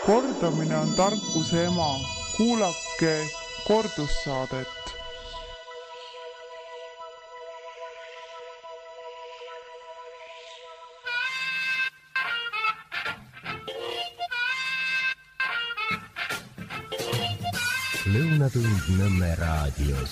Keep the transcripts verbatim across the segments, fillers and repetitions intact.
Kordamine on tarkuse ema. Kuulake kordussaadet. Lõunatund Nõmme raadios.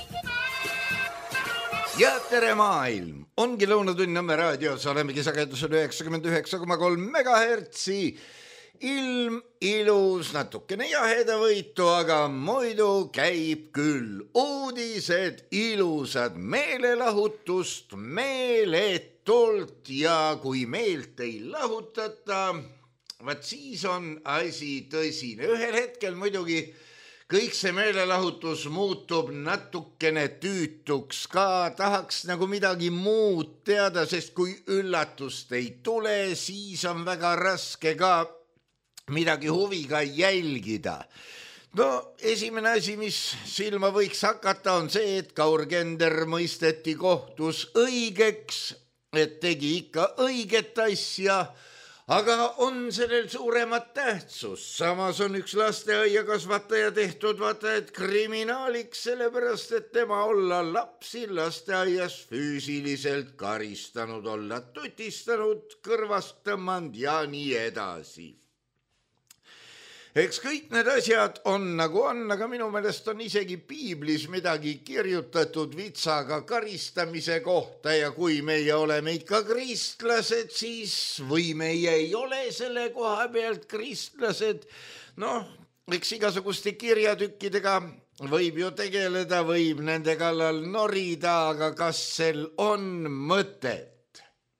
Ja tere maailm! Ongi Lõunatund Nõmme raadios, olemegi sagedusel üheksakümmend üheksa koma kolm megahertsi. Ilm ilus, natukene jahedavõitu, aga muidu käib küll. Uudised ilusad, meelelahutust meeletult ja kui meelt ei lahutata, vaat siis on asi tõsine. Ühel hetkel muidugi kõik see meelelahutus muutub natukene tüütuks ka, tahaks nagu midagi muud teada, sest kui üllatust ei tule, siis on väga raske ka midagi huviga jälgida. No esimene asi, mis silma võiks hakata, on see, et Kaur Kender mõisteti kohtus õigeks, et tegi ikka õiget asja, aga on sellel suuremat tähtsus. Samas on üks lasteaia kasvataja tehtud vaata, et kriminaaliks, sellepärast, et tema olla lapsi lasteaias füüsiliselt karistanud, olla tutistanud, kõrvast tõmmanud ja nii edasi. Eks kõik need asjad on nagu on, aga minu meelest on isegi piiblis midagi kirjutatud vitsaga karistamise kohta ja kui meie oleme ikka kristlased, siis või meie ei ole selle koha pealt kristlased. Noh, eks igasuguste kirjatükkidega võib ju tegeleda, võib nende kallal norida, aga kas sel on mõtet?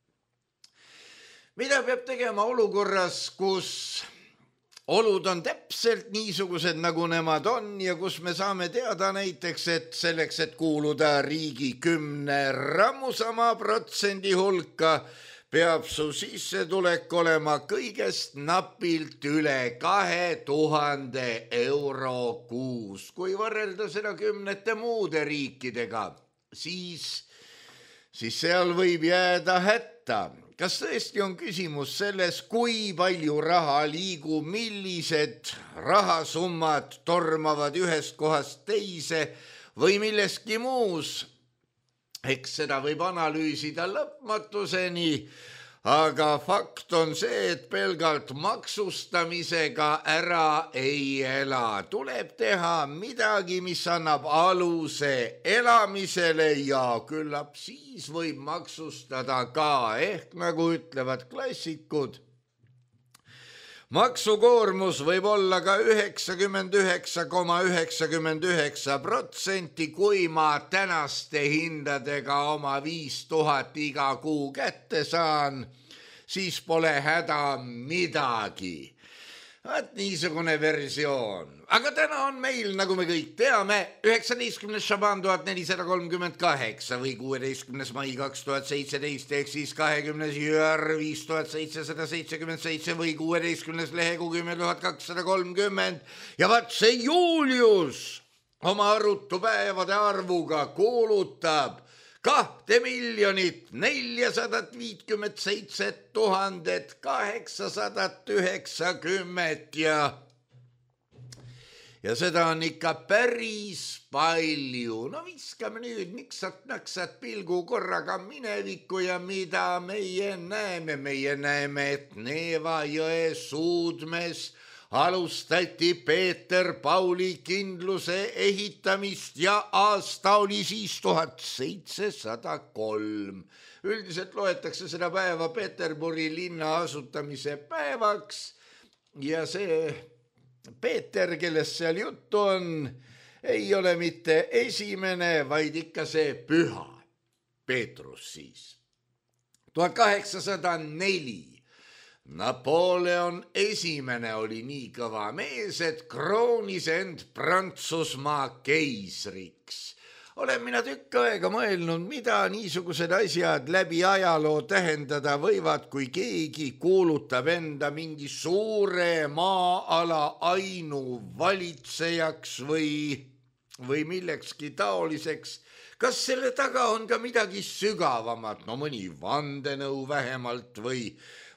Mida peab tegema olukorras, kus olud on täpselt niisugused, nagu nemad on ja kus me saame teada näiteks, et selleks, et kuuluda riigi kümne rammusama protsendi hulka, peab su sissetulek olema kõigest napilt üle kahe tuhande euro kuus. Kui võrrelda seda kümnete muude riikidega, siis, siis seal võib jääda hätta. Kas tõesti on küsimus selles, kui palju raha liigub, millised rahasummad tormavad ühest kohast teise või milleski muus? Eks seda võib analüüsida lõpmatuseni, aga fakt on see, et pelgalt maksustamisega ära ei ela. Tuleb teha midagi, mis annab aluse elamisele ja küllap siis võib maksustada ka, ehk nagu ütlevad klassikud. Maksukoormus võib olla ka üheksakümmend üheksa koma üheksakümmend üheksa protsenti, kui ma tänaste hindadega oma viis tuhat iga kuu kätte saan, siis pole häda midagi. Vaat niisugune versioon. Aga täna on meil, nagu me kõik teame, üheksateistkümnes Šaban tuhat nelisada kolmkümmend kaheksa või kuueteistkümnes mai kaks tuhat seitseteist, ehk siis kahekümnes Jüär viis tuhat seitsesada seitsekümmend seitse või kuueteistkümnes Lehekuu kümme tuhat kakssada kolmkümmend. Ja vaat see Julius oma arutu päevade arvuga kuulutab kahte miljonit neljasadat viitkümmet seitse tuhandet kaheksasadat üheksakümmet ja ja seda on ikka päris palju. No viskame nüüd niksat-naksat pilgu korraga minevikku ja mida meie näeme. Meie näeme, et Neeva jõe suudmes alustati Peeter Pauli kindluse ehitamist ja aasta oli siis tuhat seitsesada kolm. Üldiselt loetakse seda päeva Peterburi linna asutamise päevaks ja see Peeter, kellest seal juttu on, ei ole mitte esimene, vaid ikka see püha Peetrus siis. tuhat kaheksasada neli Napoleon esimene oli nii kõva mees, et kroonis end Prantsusmaa keisriks. Olen mina tükk aega mõelnud, mida niisugused asjad läbi ajaloo tähendada võivad, kui keegi kuulutab enda mingi suure maa-ala ainuvalitsejaks või, või millekski taoliseks. Kas selle taga on ka midagi sügavamat, no mõni vandenõu vähemalt või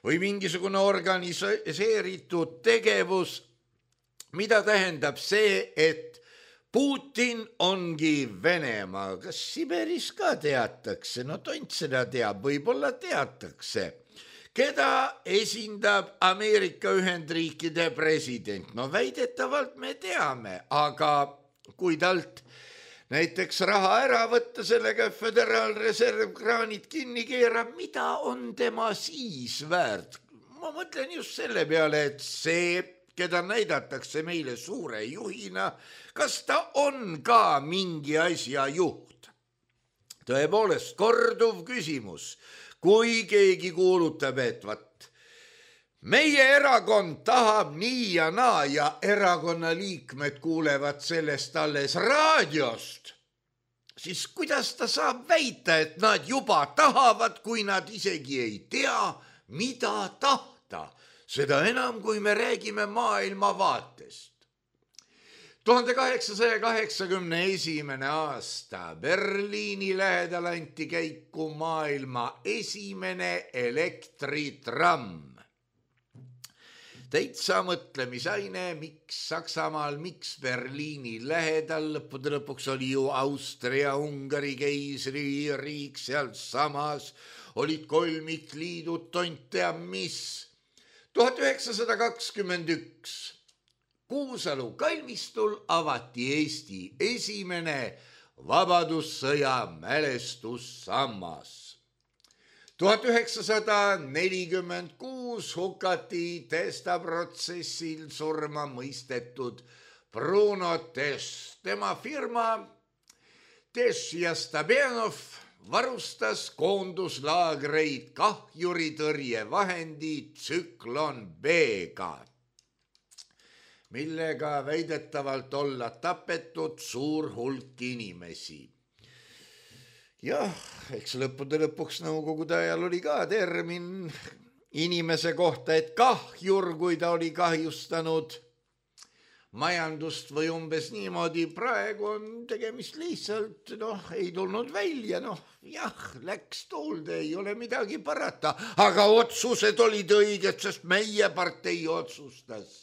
või mingisugune organiseeritud tegevus, mida tähendab see, et Putin ongi Venemaa. Kas Siberis ka teatakse? No tont seda teab, võib-olla teatakse. Keda esindab Ameerika Ühendriikide president? No väidetavalt me teame, aga kui talt näiteks raha ära võtta, sellega Föderaalreserv kraanid kinni keerab, mida on tema siis väärt? Ma mõtlen just selle peale, et see, keda näidatakse meile suure juhina, kas ta on ka mingi asja juht? Tõepoolest, korduv küsimus, kui keegi kuulutab, et vat, meie erakond tahab nii ja naa ja erakonna liikmed kuulevad sellest alles raadiost, siis kuidas ta saab väita, et nad juba tahavad, kui nad isegi ei tea, mida tahta? Seda enam, kui me räägime maailmavaatest. tuhande kaheksasaja kaheksakümne esimene aasta Berliini lähedal anti käiku maailma esimene elektritramm. Täitsa mõtlemisaine, miks Saksamaal, miks Berliini lähedal, lõppude lõpuks oli ju Austria-Ungari keisririik, seal samas olid kolmikliidud, tont tea mis. tuhat üheksasada kakskümmend üks Kuusalu kalmistul avati Eesti esimene vabadussõja mälestussammas. tuhat üheksasada nelikümmend kuus hukati testaprotsessil surma mõistetud Bruno Tess. Tema firma Tess ja Stabenov varustas koonduslaagreid kahjuritõrjevahendi Tsüklon B-ga, millega väidetavalt olla tapetud suur hulk inimesi. Jah, eks lõppude lõpuks nõukogude ajal oli ka termin inimese kohta, et kahjur, kui ta oli kahjustanud majandust või umbes niimoodi. Praegu on tegemist lihtsalt, noh, ei tulnud välja, noh, jah, läks tuulde, ei ole midagi parata, aga otsused olid õiged, sest meie partei otsustas.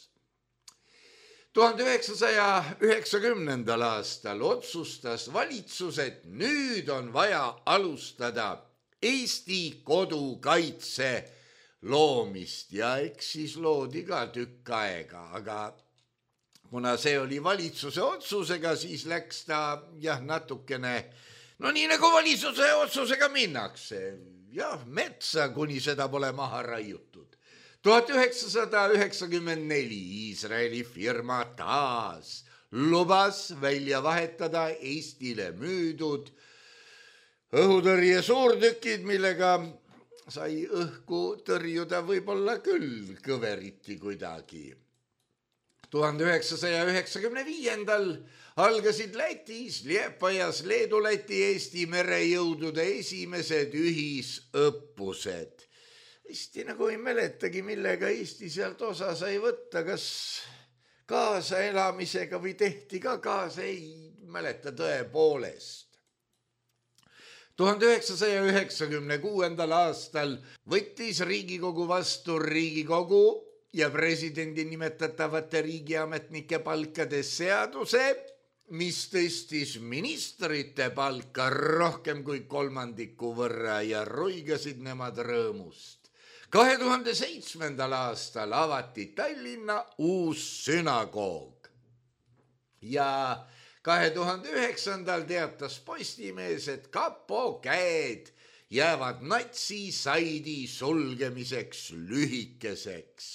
tuhande üheksasaja üheksakümnendal aastal otsustas valitsus, et nüüd on vaja alustada Eesti kodukaitse loomist ja eks siis loodi ka tükk aega, aga kuna see oli valitsuse otsusega, siis läks ta jah natukene, no nii nagu valitsuse otsusega minnakse, jah, metsa, kuni seda pole maha raiutud. tuhat üheksasada üheksakümmend neli Iisraeli firma taas lubas välja vahetada Eestile müüdud õhutõrje suurtükid, millega sai õhku tõrjuda võib-olla küll kõveriti kuidagi. tuhande üheksasaja üheksakümne viiendal algasid Lätis, Liepajas, Leedu-Läti, Eesti merejõudude esimesed ühisõppused. Eesti nagu ei mäletagi, millega Eesti sealt osa sai võtta, kas kaasaelamisega või tehti ka kaasa, ei mäleta tõepoolest. tuhande üheksasaja üheksakümne kuuendal aastal võttis Riigikogu vastu Riigikogu ja presidendi nimetatavate riigiametnike palkade seaduse, mis tõstis ministrite palka rohkem kui kolmandiku võrra ja ruigasid nemad rõõmust. kahe tuhande seitsmendal aastal avati Tallinna uus sünagoog ja kahe tuhande üheksandal teatas Postimees, et kapo käed jäävad natsisaidi sulgemiseks lühikeseks.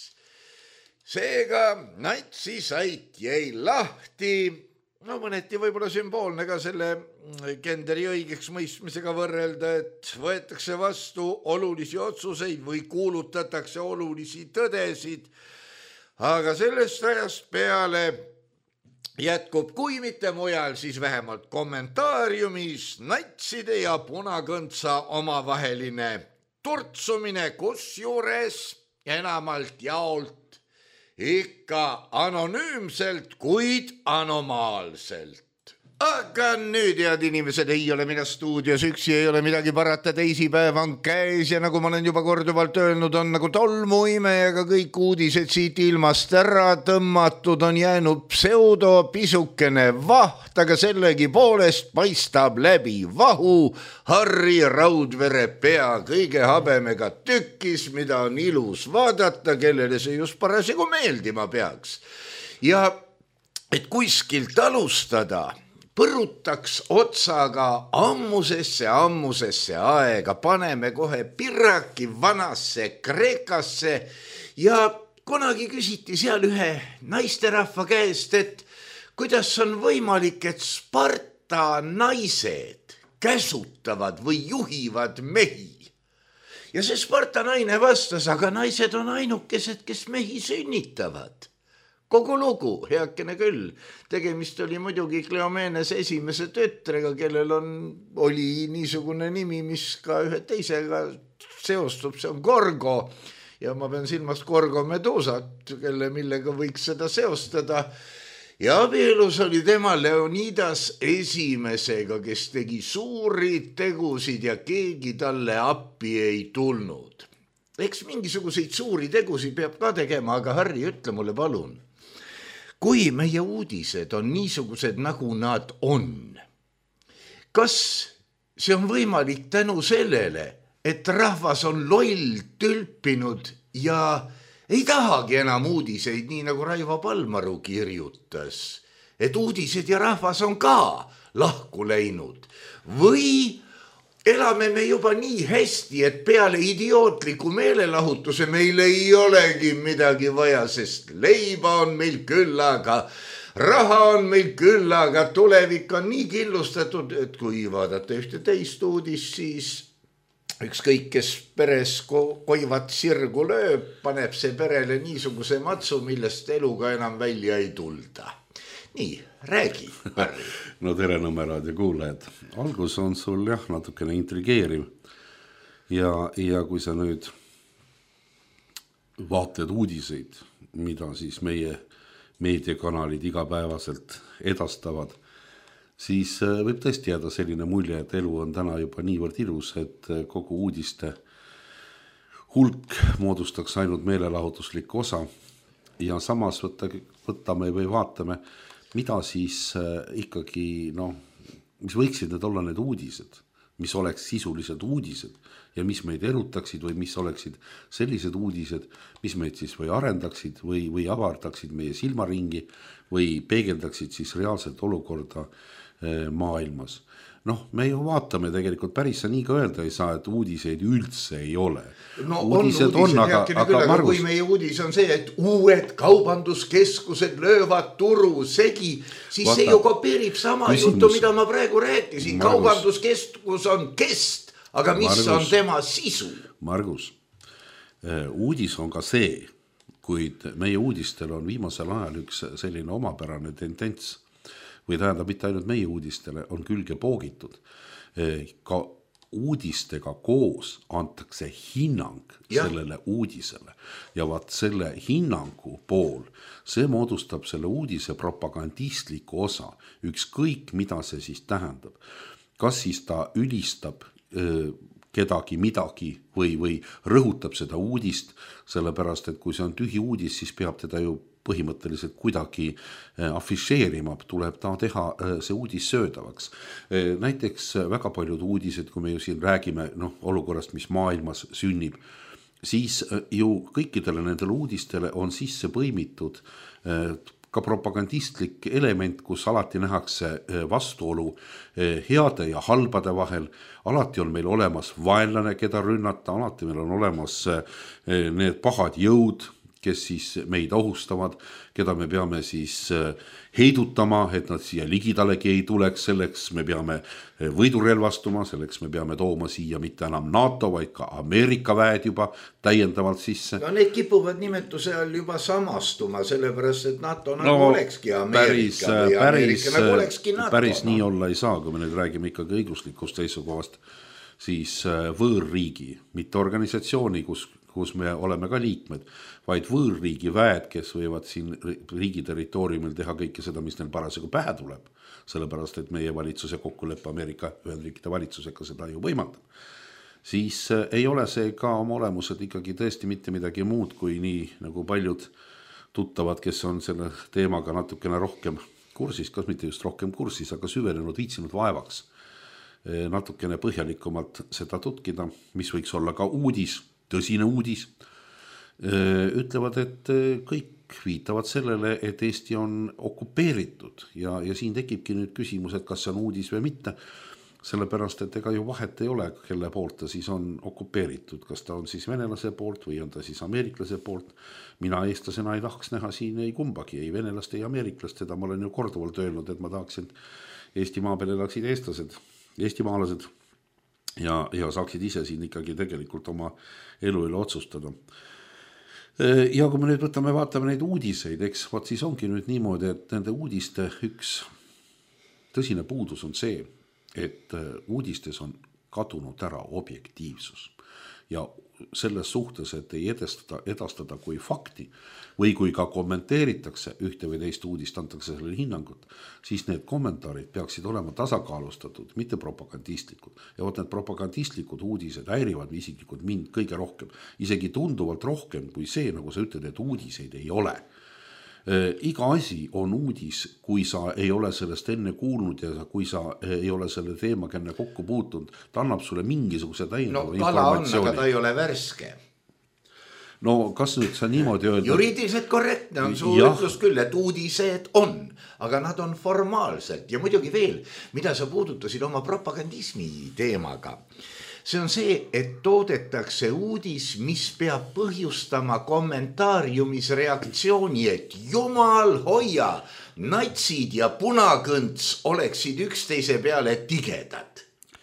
Seega natsisait jäi lahti. No mõneti võib-olla sümboolne ka selle genderi õigeks mõistmisega võrrelda, et võetakse vastu olulisi otsuseid või kuulutatakse olulisi tõdesid, aga sellest ajast peale jätkub, kui mitte mujal, siis vähemalt kommentaariumis natside ja punakõntsa omavaheline turtsumine, kusjuures enamalt jaolt ikka anonüümselt, kuid anomaalselt. Aga nüüd, head inimesed, ei ole mina stuudios üksi, ei ole midagi parata, teisipäev on käes ja nagu ma olen juba korduvalt öelnud, on nagu tolmuimejaga kõik uudised siit ilmast ära tõmmatud, on jäänud pseudo pisukene vaht, aga sellegi poolest paistab läbi vahu Harri Raudvere pea kõige habemega tükkis, mida on ilus vaadata, kellele see just parasjagu meeldima peaks. Ja et kuskilt alustada, põrutaks otsaga ammusesse, ammusesse aega, paneme kohe pirraki vanasse Kreekasse ja kunagi küsiti seal ühe naisterahva käest, et kuidas on võimalik, et Sparta naised käsutavad või juhivad mehi. Ja see Sparta naine vastas, aga naised on ainukesed, kes mehi sünnitavad. Kogu lugu, heakene küll. Tegemist oli muidugi Kleomenes esimese tütrega, kellel on, oli niisugune nimi, mis ka ühe teisega seostub, see on Gorgo. Ja ma pean silmas Gorgo Medusat, kelle millega võiks seda seostada. Ja abielus oli tema Leonidas esimesega, kes tegi suuri tegusid ja keegi talle appi ei tulnud. Eks mingisuguseid suuri tegusid peab ka tegema, aga Harri, ütle mulle palun. Kui meie uudised on niisugused, nagu nad on, kas see on võimalik tänu sellele, et rahvas on loll tülpinud ja ei tahagi enam uudiseid, nii nagu Raivo Palmaru kirjutas, et uudised ja rahvas on ka lahku läinud või elame me juba nii hästi, et peale idiootliku meelelahutuse meil ei olegi midagi vaja, sest leiba on meil küllaga, raha on meil küllaga, tulevik on nii killustatud, et kui vaadata ühte teist uudist, siis ükskõik, kes peres ko- koivat sirgu lööb, paneb see perele niisuguse matsu, millest eluga enam välja ei tulda. Nii, räägi, Harri. No tere numerad ja kuulajad. Algus on sul jah natukene intrigeeriv ja, ja kui sa nüüd vaatled uudiseid, mida siis meie meediakanalid igapäevaselt edastavad, siis võib tõesti jääda selline mulje, et elu on täna juba niivõrd ilus, et kogu uudiste hulk moodustaks ainult meelelahutuslik osa ja samas võtta, võtame või vaatame, mida siis ikkagi, noh, mis võiksid need olla need uudised, mis oleks sisulised uudised ja mis meid erutaksid või mis oleksid sellised uudised, mis meid siis või arendaksid või, või avardaksid meie silmaringi või peegeldaksid siis reaalselt olukorda maailmas. Noh, me ju vaatame tegelikult päris nii ka öelda ei saa, et uudiseid üldse ei ole. No uudised on, uudised, on aga, aga, aga Margus... kui meie uudis on see, et uued kaubanduskeskused löövad turu segi, siis Vaata, see ju kopeerib sama küsimus. Juttu, mida ma praegu rääkisin. Margus. Kaubanduskeskus on kest, aga mis Margus, on tema sisu? Margus, uudis on ka see, kuid meie uudistel on viimasel ajal üks selline omapärane tendents, või tähendab mitte ainult meie uudistele, on külge poogitud. Ka uudistega koos antakse hinnang ja. Sellele uudisele. Ja vaat selle hinnangu pool, see moodustab selle uudise propagandistliku osa. Ükskõik, mida see siis tähendab. Kas siis ta ülistab öö, kedagi midagi või, või rõhutab seda uudist, sellepärast, et kui see on tühi uudis, siis peab teda ju põhimõtteliselt kuidagi afišeerima, tuleb ta teha see uudis söödavaks. Näiteks väga paljud uudised, kui me ju siin räägime no, olukorrast, mis maailmas sünnib, siis ju kõikidele nendele uudistele on sisse põimitud ka propagandistlik element, kus alati nähakse vastuolu heade ja halbade vahel. Alati on meil olemas vaenlane, keda rünnata, alati meil on olemas need pahad jõud, kes siis meid ohustavad, keda me peame siis heidutama, et nad siia ligidalegi ei tuleks, selleks me peame võidurelvastuma, selleks me peame tooma siia mitte enam NATO, vaid ka Ameerika väed juba täiendavalt sisse. No need kipuvad nimetuse all juba samastuma, sellepärast, et NATO nagu no, olekski Ameerika päris, või Ameerika nagu olekski NATO. Päris nii olla ei saa, kui me nüüd räägime ikkagi õiguslikust seisukohast, siis võõrriigi, mitte organisatsiooni, kus kus me oleme ka liikmed, vaid võõrriigi väed, kes võivad siin riigi territooriumil teha kõike seda, mis neil parasjagu pähe tuleb, sellepärast et meie valitsuse kokkuleppe Ameerika Ühendriikide valitsusega seda ju võimaldab. Siis ei ole see ka oma olemused ikkagi tõesti mitte midagi muud kui nii nagu paljud tuttavad, kes on selle teemaga natukene rohkem kursis, kas mitte just rohkem kursis, aga süvenenud, viitsinud vaevaks natukene põhjalikumalt seda tutkida, mis võiks olla ka uudis, tõsine uudis, ütlevad, et kõik viitavad sellele, et Eesti on okupeeritud ja, ja siin tekibki nüüd küsimus, et kas see on uudis või mitte, sellepärast, et ega ju vahet ei ole, kelle poolt ta siis on okupeeritud, kas ta on siis venelase poolt või on ta siis ameeriklase poolt. Mina eestlasena ei tahaks näha siin ei kumbagi, ei venelast, ei ameeriklast, seda ma olen ju korduvalt öelnud, et ma tahaksin Eesti maa peal elaksid eestlased, eestimaalased ja, ja saaksid ise siin ikkagi tegelikult oma elu üle otsustada. Ja kui me nüüd võtame, vaatame neid uudiseid, eks, vaat siis ongi nüüd niimoodi, et nende uudiste üks tõsine puudus on see, et uudistes on kadunud ära objektiivsus ja selles suhtes, et ei edastada, edastada kui fakti või kui ka kommenteeritakse ühte või teist uudist, antakse sellele hinnangut, siis need kommentaarid peaksid olema tasakaalustatud, mitte propagandistlikud. Ja võt need propagandistlikud uudised häirivad isiklikult mind kõige rohkem, isegi tunduvalt rohkem kui see, nagu sa ütled, et uudiseid ei ole. Iga asi on uudis, kui sa ei ole sellest enne kuulnud ja kui sa ei ole selle teemaga enne kokku puutunud, ta annab sulle mingisuguse täiendava no, informatsiooni. No kala on, aga ta ei ole värske. No kas nüüd sa niimoodi öelda? Juriidiliselt korrektne on su ütlus küll, et uudised on, aga nad on formaalselt ja muidugi veel, mida sa puudutasid oma propagandismi teemaga. See on see, et toodetakse uudis, mis peab põhjustama kommentaariumis reaktsiooni, et jumal hoia, natsid ja punakõnts oleksid üksteise peale tigedad.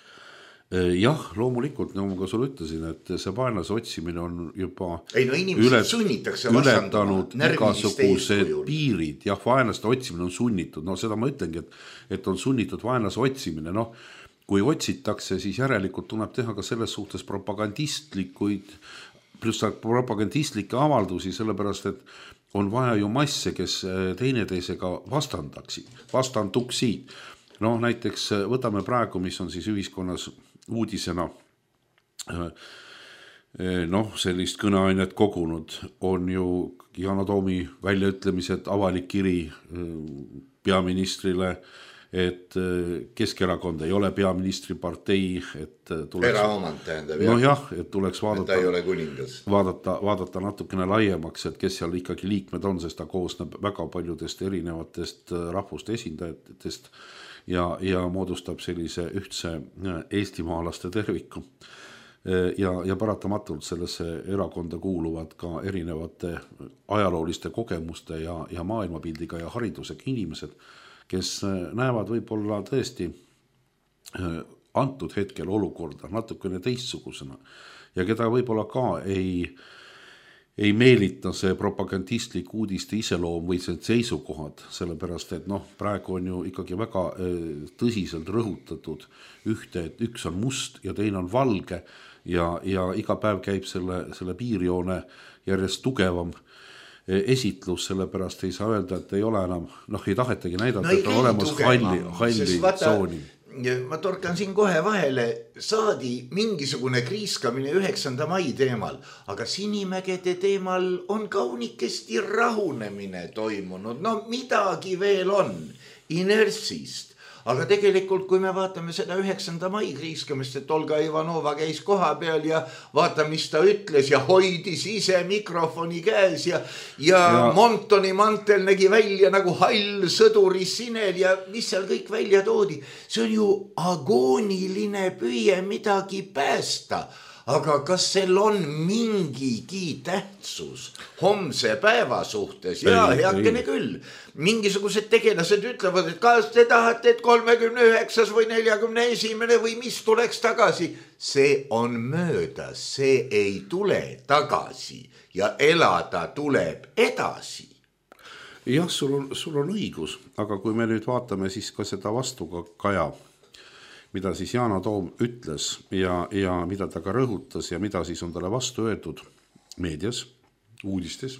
Jah, loomulikult, nagu ma sulle ütlesin, et see vaenlase otsimine on juba ei, no, ületanud, ületanud igasugused piirid. Jah, vaenlaste otsimine on sunnitud. No seda ma ütlengi, et, et on sunnitud vaenlase otsimine. Noh, kui otsitakse, siis järelikult tuleb teha ka selles suhtes propagandistlikuid, pluss propagandistlikke avaldusi, sellepärast, et on vaja ju masse, kes teineteisega vastandaksid, vastanduksid. No näiteks võtame praegu, mis on siis ühiskonnas uudisena noh, sellist kõneainet kogunud, on ju Yana Toomi väljaütlemised, avalik kiri peaministrile, et Keskerakond ei ole peaministri partei, et tuleks, eraomand tähendab, no jah, et tuleks vaadata, et ta ei ole kuningas. Vaadata, vaadata natukene laiemaks, et kes seal ikkagi liikmed on, sest ta koosneb väga paljudest erinevatest rahvuste esindajatest ja, ja moodustab sellise ühtse eestimaalaste terviku. Ja, ja paratamatult sellesse erakonda kuuluvad ka erinevate ajalooliste kogemuste ja, ja maailmapildiga ja haridusega inimesed, kes näevad võib-olla tõesti antud hetkel olukorda natukene teistsugusena ja keda võib-olla ka ei, ei meelita see propagandistlik uudiste iseloom või see seisukohad, sellepärast et noh, praegu on ju ikkagi väga tõsiselt rõhutatud ühte, et üks on must ja teine on valge ja, ja iga päev käib selle, selle piirjoone järjest tugevam esitlus, sellepärast ei saa öelda, et ei ole enam, noh ei tahetagi näidata, no, et on olemas halli, halli tsooni. Ma torkan siin kohe vahele, saadi mingisugune kriiskamine üheksanda mai teemal, aga Sinimägede teemal on kaunikesti rahunemine toimunud, no midagi veel on inertsist. Aga tegelikult, kui me vaatame seda üheksanda mai kriiskamist, et Olga Ivanova käis koha peal ja vaata, mis ta ütles ja hoidis ise mikrofoni käes ja, ja, ja Montoni mantel nägi välja nagu hall sõduri sinel ja mis seal kõik välja toodi. See on ju agooniline püüe midagi päästa. Aga kas sel on mingigi tähtsus homse päeva suhtes? Ja heakene küll. Mingisugused tegelased ütlevad, et kas te tahate, et kolmekümne üheksas või neljakümne esimene või mis tuleks tagasi? See on möödas, see ei tule tagasi ja elada tuleb edasi. Jah, sul on, sul on õigus, aga kui me nüüd vaatame siis ka seda vastuga kaja, mida siis Yana Toom ütles ja, ja mida ta ka rõhutas ja mida siis on talle vastu öeldud, meedias, uudistes,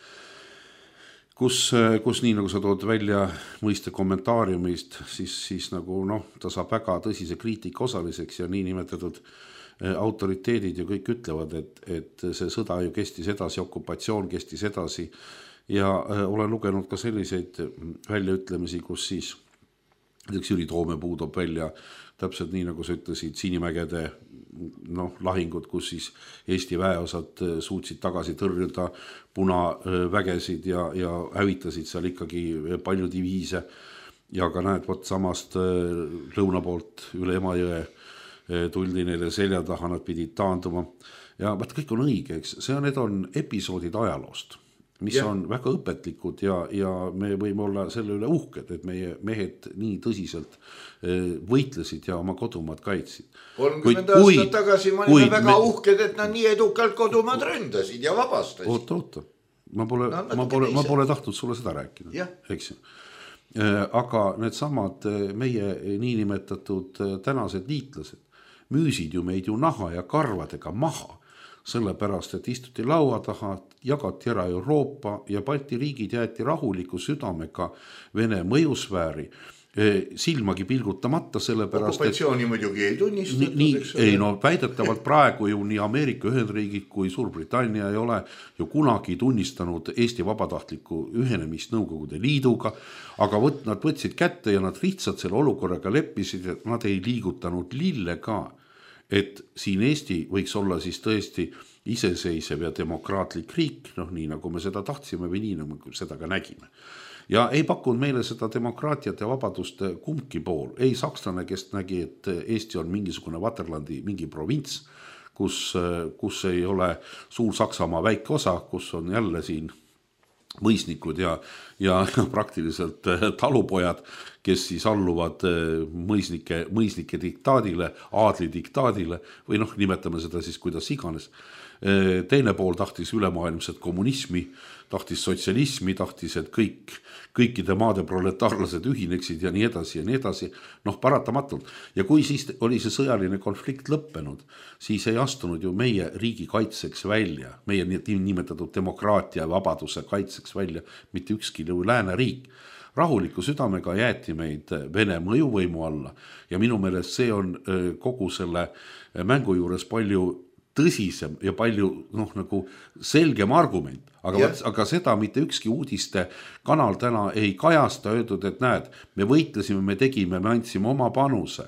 kus, kus nii nagu sa tood välja mõiste kommentaariumist, siis, siis nagu noh, ta saab väga tõsise kriitika osaliseks ja nii nimetatud autoriteedid ju kõik ütlevad, et, et see sõda ju kestis edasi, okupatsioon kestis edasi ja olen lugenud ka selliseid väljaütlemisi, kus siis näiteks Jüri Toomepuu toob välja täpselt nii, nagu sa ütlesid, Sinimägede noh, lahingud, kus siis Eesti väeosad suutsid tagasi tõrjuda punavägesid ja, ja hävitasid seal ikkagi palju diviise ja ka näed, võt samast lõuna poolt üle Emajõe tuldi neile selja taha, nad pidid taanduma ja vaat kõik on õige, eks see on, need on episoodid ajaloost, mis ja. on väga õpetlikud ja, ja me võime olla selle üle uhked, et meie mehed nii tõsiselt võitlesid ja oma kodumaad kaitsid. kolmkümmend aastat tagasi me olime väga me... uhked, et nad nii edukalt kodumaad ründasid ja vabastasid. Oota, oota, ma pole, no, ma pole, ma pole tahtnud sulle seda rääkida, eks ju. Aga need samad meie niinimetatud tänased liitlased müüsid ju meid ju naha ja karvadega maha, sellepärast, et istuti laua taha, jagati ära Euroopa ja Balti riigid jäeti rahuliku südamega Vene mõjusfääri, silmagi pilgutamata, sellepärast, okupatsiooni et muidugi ei tunnistatud. Nii, ei no väidetavalt praegu ju nii Ameerika Ühendriigid kui Suurbritannia ei ole ju kunagi tunnistanud Eesti vabatahtlikku ühenemist Nõukogude Liiduga, aga võt, nad võtsid kätte ja nad lihtsalt selle olukorraga leppisid, et nad ei liigutanud lille ka, et siin Eesti võiks olla siis tõesti iseseisev ja demokraatlik riik, noh nii nagu me seda tahtsime või nii nagu me seda ka nägime. Ja ei pakkunud meile seda demokraatiat ja vabadust kumbki pool. Ei sakslane, kes nägi, et Eesti on mingisugune Vaterlandi mingi provints, kus, kus ei ole suur Saksamaa väike osa, kus on jälle siin mõisnikud ja, ja praktiliselt talupojad, kes siis alluvad mõisnike, mõisnike diktaadile, aadli diktaadile või noh, nimetame seda siis kuidas iganes. Teine pool tahtis ülemaailmset kommunismi, tahtis sotsialismi, tahtis, et kõik, kõikide maade proletaarlased ühineksid ja nii edasi ja nii edasi, noh paratamatult. Ja kui siis oli see sõjaline konflikt lõppenud, siis ei astunud ju meie riigi kaitseks välja, meie nimetatud demokraatia ja vabaduse kaitseks välja, mitte ükski lääne riik. Rahuliku südamega jäeti meid Vene mõjuvõimu alla ja minu meelest see on kogu selle mängu juures palju tõsisem ja palju noh, nagu selgem argument, aga, võt, aga seda mitte ükski uudiste kanal täna ei kajasta, öeldud, et näed, me võitlesime, me tegime, me andsime oma panuse,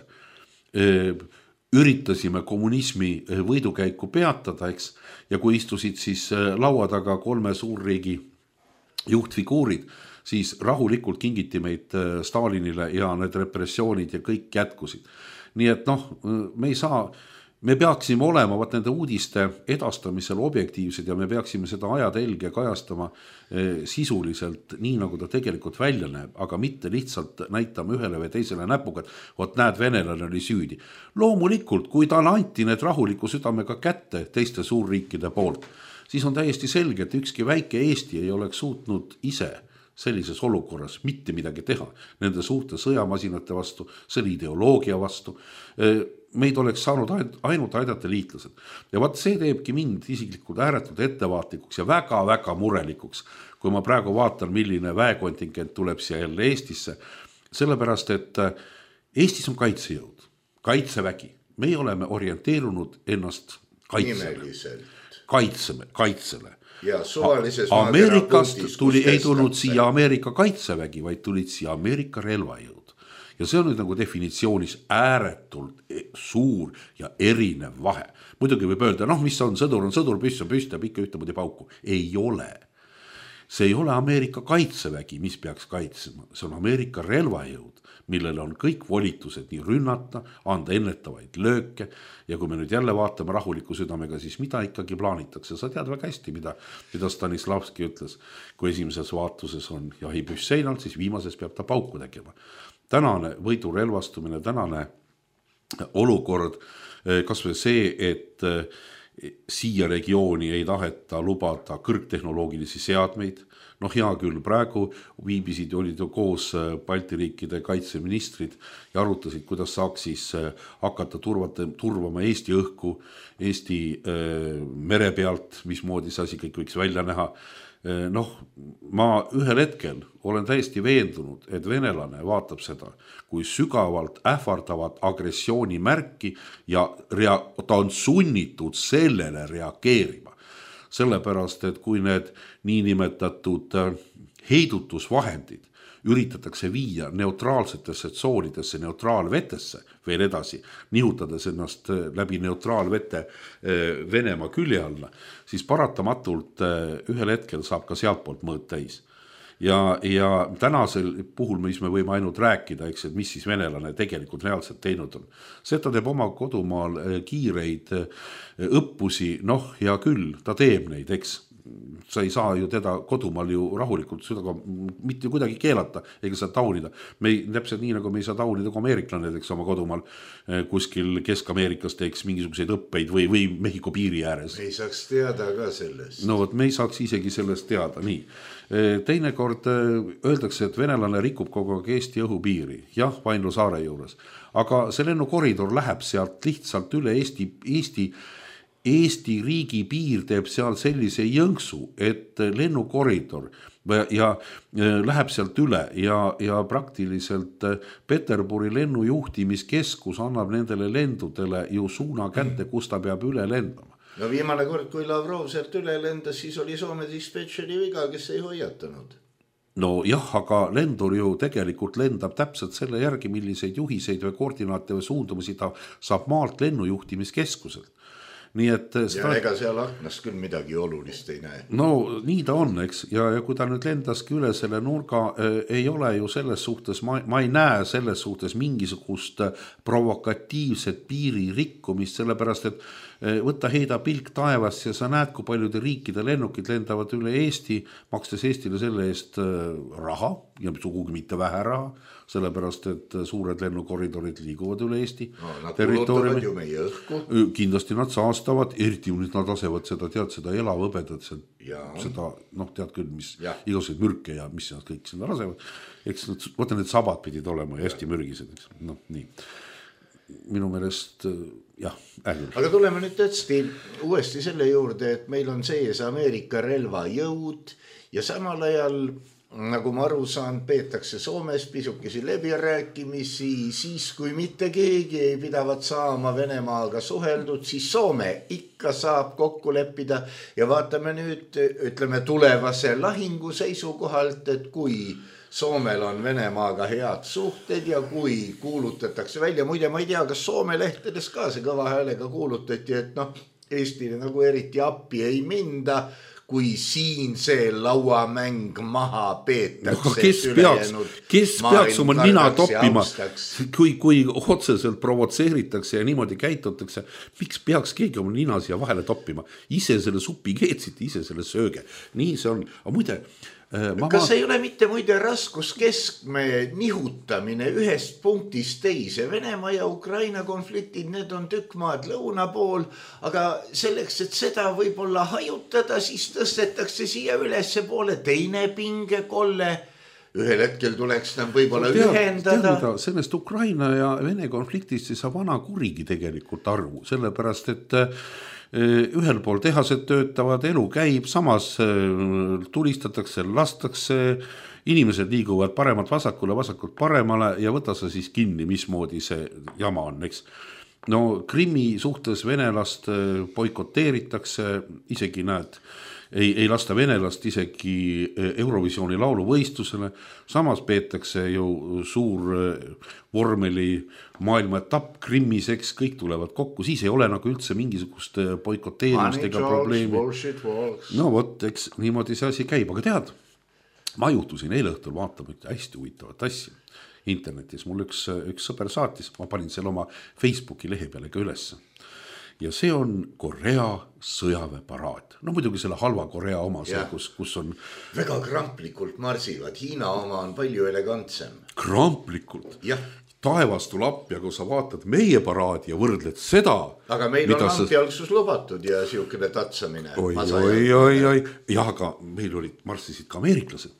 üritasime kommunismi võidukäiku peatada, eks, ja kui istusid siis laua taga kolme suurriigi juhtfiguurid, siis rahulikult kingiti meid Stalinile ja need repressioonid ja kõik jätkusid. Nii et noh, me ei saa Me peaksime olema vaat nende uudiste edastamisel objektiivsed ja me peaksime seda ajatelge kajastama sisuliselt nii, nagu ta tegelikult välja näeb, aga mitte lihtsalt näitama ühele või teisele näpuga, et vot näed, venelane oli süüdi. Loomulikult, kui ta anti need rahuliku südamega kätte teiste suurriikide poolt, siis on täiesti selge, et ükski väike Eesti ei oleks suutnud ise sellises olukorras mitte midagi teha nende suurte sõjamasinate vastu, selle ideoloogia vastu. Meid oleks saanud ainult aidata liitlased. Ja vaat see teebki mind isiklikult ääretult ettevaatlikuks ja väga-väga murelikuks, kui ma praegu vaatan, milline väekontingent tuleb siia jälle Eestisse. Sellepärast, et Eestis on kaitsejõud, kaitsevägi. Meie oleme orienteerunud ennast kaitsele. Kaitseme, kaitsele. Ja suvalises Ameerikast tuli, ei tulnud siia Ameerika kaitsevägi, vaid tulid siia Ameerika relvajõud. Ja see on nüüd nagu definitsioonis ääretult suur ja erinev vahe. Muidugi võib öelda, noh, mis on sõdur, on sõdur, püss on püst ja ikka ühtemoodi pauku. Ei ole. See ei ole Ameerika kaitsevägi, mis peaks kaitsema. See on Ameerika relvajõud, millele on kõik volitused nii rünnata, anda ennetavaid lööke. Ja kui me nüüd jälle vaatame rahuliku südamega, siis mida ikkagi plaanitakse? Sa tead väga hästi, mida, mida Stanislavski ütles. Kui esimeses vaatuses on jahipüss seinalt, siis viimases peab ta pauku tegema. Tänane võidurelvastumine, tänane olukord, kas või see, et, siia regiooni ei taheta lubada kõrgtehnoloogilisi seadmeid. Noh, hea küll, praegu viibisid, olid ju koos Balti riikide kaitseministrid ja arutasid, kuidas saaks siis hakata turvata, turvama Eesti õhku, Eesti äh, mere pealt, mismoodi see asi kõik võiks välja näha. Noh, ma ühel hetkel olen täiesti veendunud, et venelane vaatab seda, kui sügavalt ähvardavat agressiooni märki ja rea- ta on sunnitud sellele reageerima. Sellepärast, et kui need niinimetatud heidutusvahendid üritatakse viia neutraalsetesse tsoonidesse, neutraalvetesse veel edasi, nihutades ennast läbi neutraalvete Venemaa külje alla, siis paratamatult ühel hetkel saab ka sealtpoolt mõõt täis. Ja, ja tänasel puhul, mis me võime ainult rääkida, eks, et mis siis venelane tegelikult reaalselt teinud on. See, et ta teeb oma kodumaal kiireid õppusi, noh, ja küll, ta teeb neid, eks. Sa ei saa ju teda kodumaal ju rahulikult südaga mitte kuidagi keelata ega saa taunida. Me ei, täpselt nii nagu me ei saa taunida kui ameeriklaned, eks, oma kodumaal kuskil Kesk-Ameerikas teeks mingisuguseid õppeid või, või Mehhiko piiri ääres. Me ei saaks teada ka sellest. No vot, me ei saaks isegi sellest teada, nii. Teinekord öeldakse, et venelane rikub kogu aeg Eesti õhupiiri, jah, Vainlo saare juures, aga see lennukoridor läheb sealt lihtsalt üle Eesti, Eesti Eesti riigi piir teeb seal sellise jõnksu, et lennukoridor ja läheb sealt üle ja, ja praktiliselt Peterburi lennujuhtimiskeskus annab nendele lendudele ju suuna kätte, kus ta peab üle lendama. No viimane kord, kui Lavrov sealt üle lendas, siis oli Soome dispetšeri viga, kes ei hoiatanud. No jah, aga lendur ju tegelikult lendab täpselt selle järgi, milliseid juhiseid või koordinaate või suundumisi ta saab maalt lennujuhtimiskeskuselt. Nii et ja ega seal aknast küll midagi olulist ei näe. No nii ta on, eks, ja, ja kui ta nüüd lendaski üle selle nurga, äh, ei ole ju selles suhtes, ma, ma ei näe selles suhtes mingisugust provokatiivset piiri rikkumist, sellepärast et äh, võtta heida pilk taevast ja sa näed, kui paljude riikide lennukid lendavad üle Eesti, makstes Eestile selle eest äh, raha ja sugugi mitte vähe raha, sellepärast et suured lennukoridorid liiguvad üle Eesti no, nad kulutavad ju meie õhku. Kindlasti nad saastavad, eriti nüüd nad lasevad seda, tead, seda elavõbedat, seda, noh, tead küll, mis igasuguseid mürke ja mis nad kõik sinna lasevad. Eks nad, võtta need sabad pidid olema ja hästi mürgised, eks, noh, nii. Minu meelest, jah, ägül. Aga tuleme nüüd tõesti uuesti selle juurde, et meil on sees Ameerika relvajõud ja samal ajal nagu ma aru saan, peetakse Soomes pisukesi läbirääkimisi, siis kui mitte keegi ei pidavat saama Venemaaga suheldud, siis Soome ikka saab kokku leppida ja vaatame nüüd, ütleme tulevase lahingu seisukohalt, et kui Soomel on Venemaaga head suhted ja kui kuulutatakse välja, muide ma ei tea, kas Soome lehtedes ka see kõva häälega kuulutati, et noh, Eestile nagu eriti appi ei minda, kui siin see lauamäng maha peetakse. No, kes peaks, kes peaks oma nina toppima, kui, kui otseselt provotseeritakse ja niimoodi käitutakse, miks peaks keegi oma nina siia vahele toppima? Ise selle supi keetsite, ise selle sööge. Nii see on. Aga muide, Ma kas ma... ei ole mitte muide raskuskeskme nihutamine ühest punktist teise? Venemaa ja Ukraina konfliktid, need on tükk maad lõuna pool, aga selleks, et seda võib-olla hajutada, siis tõstetakse siia ülesse poole teine pingekolle. Ühel hetkel tuleks nad võib-olla tead, ühendada. Tead, sellest Ukraina ja Vene konfliktist ei saa vana kurigi tegelikult arvu, sellepärast, et ühel pool tehased töötavad, elu käib, samas tulistatakse, lastakse, inimesed liiguvad paremalt vasakule, vasakult paremale ja võta sa siis kinni, mismoodi see jama on, eks. No Krimmi suhtes venelast boikoteeritakse, isegi näed, ei, ei lasta venelast isegi Eurovisiooni lauluvõistlusele, samas peetakse ju suur vormeli maailma etapp Krimmis, eks kõik tulevad kokku, siis ei ole nagu üldse mingisugust boikoteerimist ega probleemi. No vot, eks niimoodi see asi käib, aga tead, ma juhtusin eile õhtul vaatama hästi huvitavat asja internetis, mul üks, üks sõber saatis, ma panin selle oma Facebooki lehe peale ka ülesse. Ja see on Korea sõjaväeparaad. No muidugi selle halva Korea oma, see, kus, kus on... Väga kramplikult marsivad, Hiina oma on palju elegantsem. Kramplikult? Jah. taevastu lappi, aga kui sa vaatad meie paraadi ja võrdled seda. Aga meil on ampialgsus sa... lubatud ja siukene tatsamine. Oi, oi, oi, oi. Jah, aga meil olid marssisid ka ameeriklased.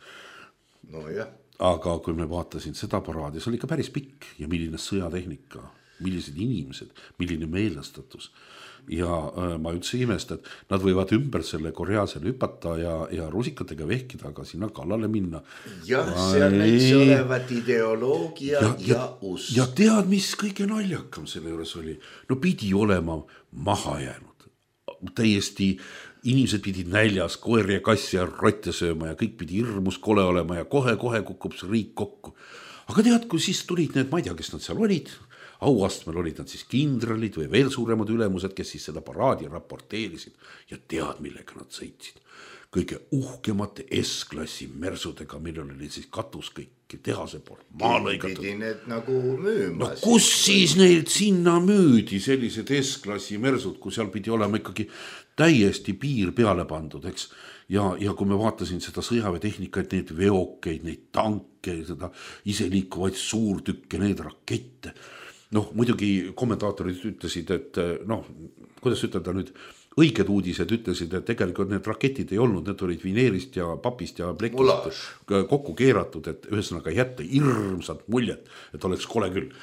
No jah. Aga kui me vaatasin seda paraadi, see oli ikka päris pikk ja milline sõjatehnika, millised inimesed, milline meelestatus. Ja äh, ma üldse imesta, et nad võivad ümber selle koreasele hüpata ja, ja rusikatega vehkida, aga sinna kallale minna. Jah, seal näiteks olevat ideoloogia ja, ja, ja usk. Ja tead, mis kõige naljakam selle juures oli? No pidi olema maha jäänud. Täiesti inimesed pidid näljas koeri ja kassi ja rotte sööma ja kõik pidi hirmus kole olema ja kohe-kohe kukub see riik kokku. Aga tead, kui siis tulid need, ma ei tea, kes nad seal olid, auastmel olid nad siis kindralid või veel suuremad ülemused, kes siis seda paraadi raporteerisid ja tead, millega nad sõitsid. Kõige uhkemate S-klassi mersudega, millel oli siis katus kõik tehase poolt maa lõigatud. Pidi need nagu müüma. No kus siis neid sinna müüdi sellised S-klassi mersud, kui seal pidi olema ikkagi täiesti piir peale pandud, eks? Ja, ja kui me vaatasin seda sõjaväetehnikat, neid veokeid, neid tanke, seda iseliikuvaid suurtükke, neid rakette. Noh, muidugi kommentaatorid ütlesid, et noh, kuidas ütelda nüüd, õiged uudised ütlesid, et tegelikult need raketid ei olnud, need olid vineerist ja papist ja plekist kokku keeratud, et ühesõnaga jätta hirmsat muljet, et oleks kole küll.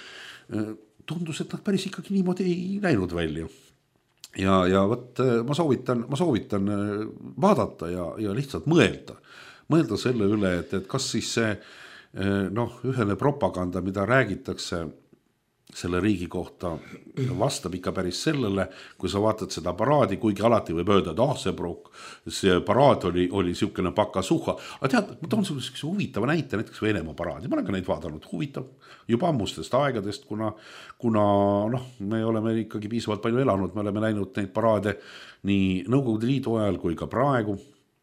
Tundus, et nad päris ikkagi niimoodi ei näinud välja. Ja, ja võt, ma soovitan, ma soovitan vaadata ja, ja lihtsalt mõelda. Mõelda selle üle, et, et kas siis see noh, ühene propaganda, mida räägitakse selle riigi kohta, vastab ikka päris sellele, kui sa vaatad seda paraadi, kuigi alati võib öelda, et ah, see, prok, see paraad oli, oli siukene pakasuha. Aga tead, ma toon sulle huvitava näite, näiteks Venemaa paraadi. Ma olen ka neid vaadanud, huvitav juba ammustest aegadest, kuna, kuna noh, me oleme ikkagi piisavalt palju elanud, me oleme näinud neid paraade nii Nõukogude Liidu ajal kui ka praegu.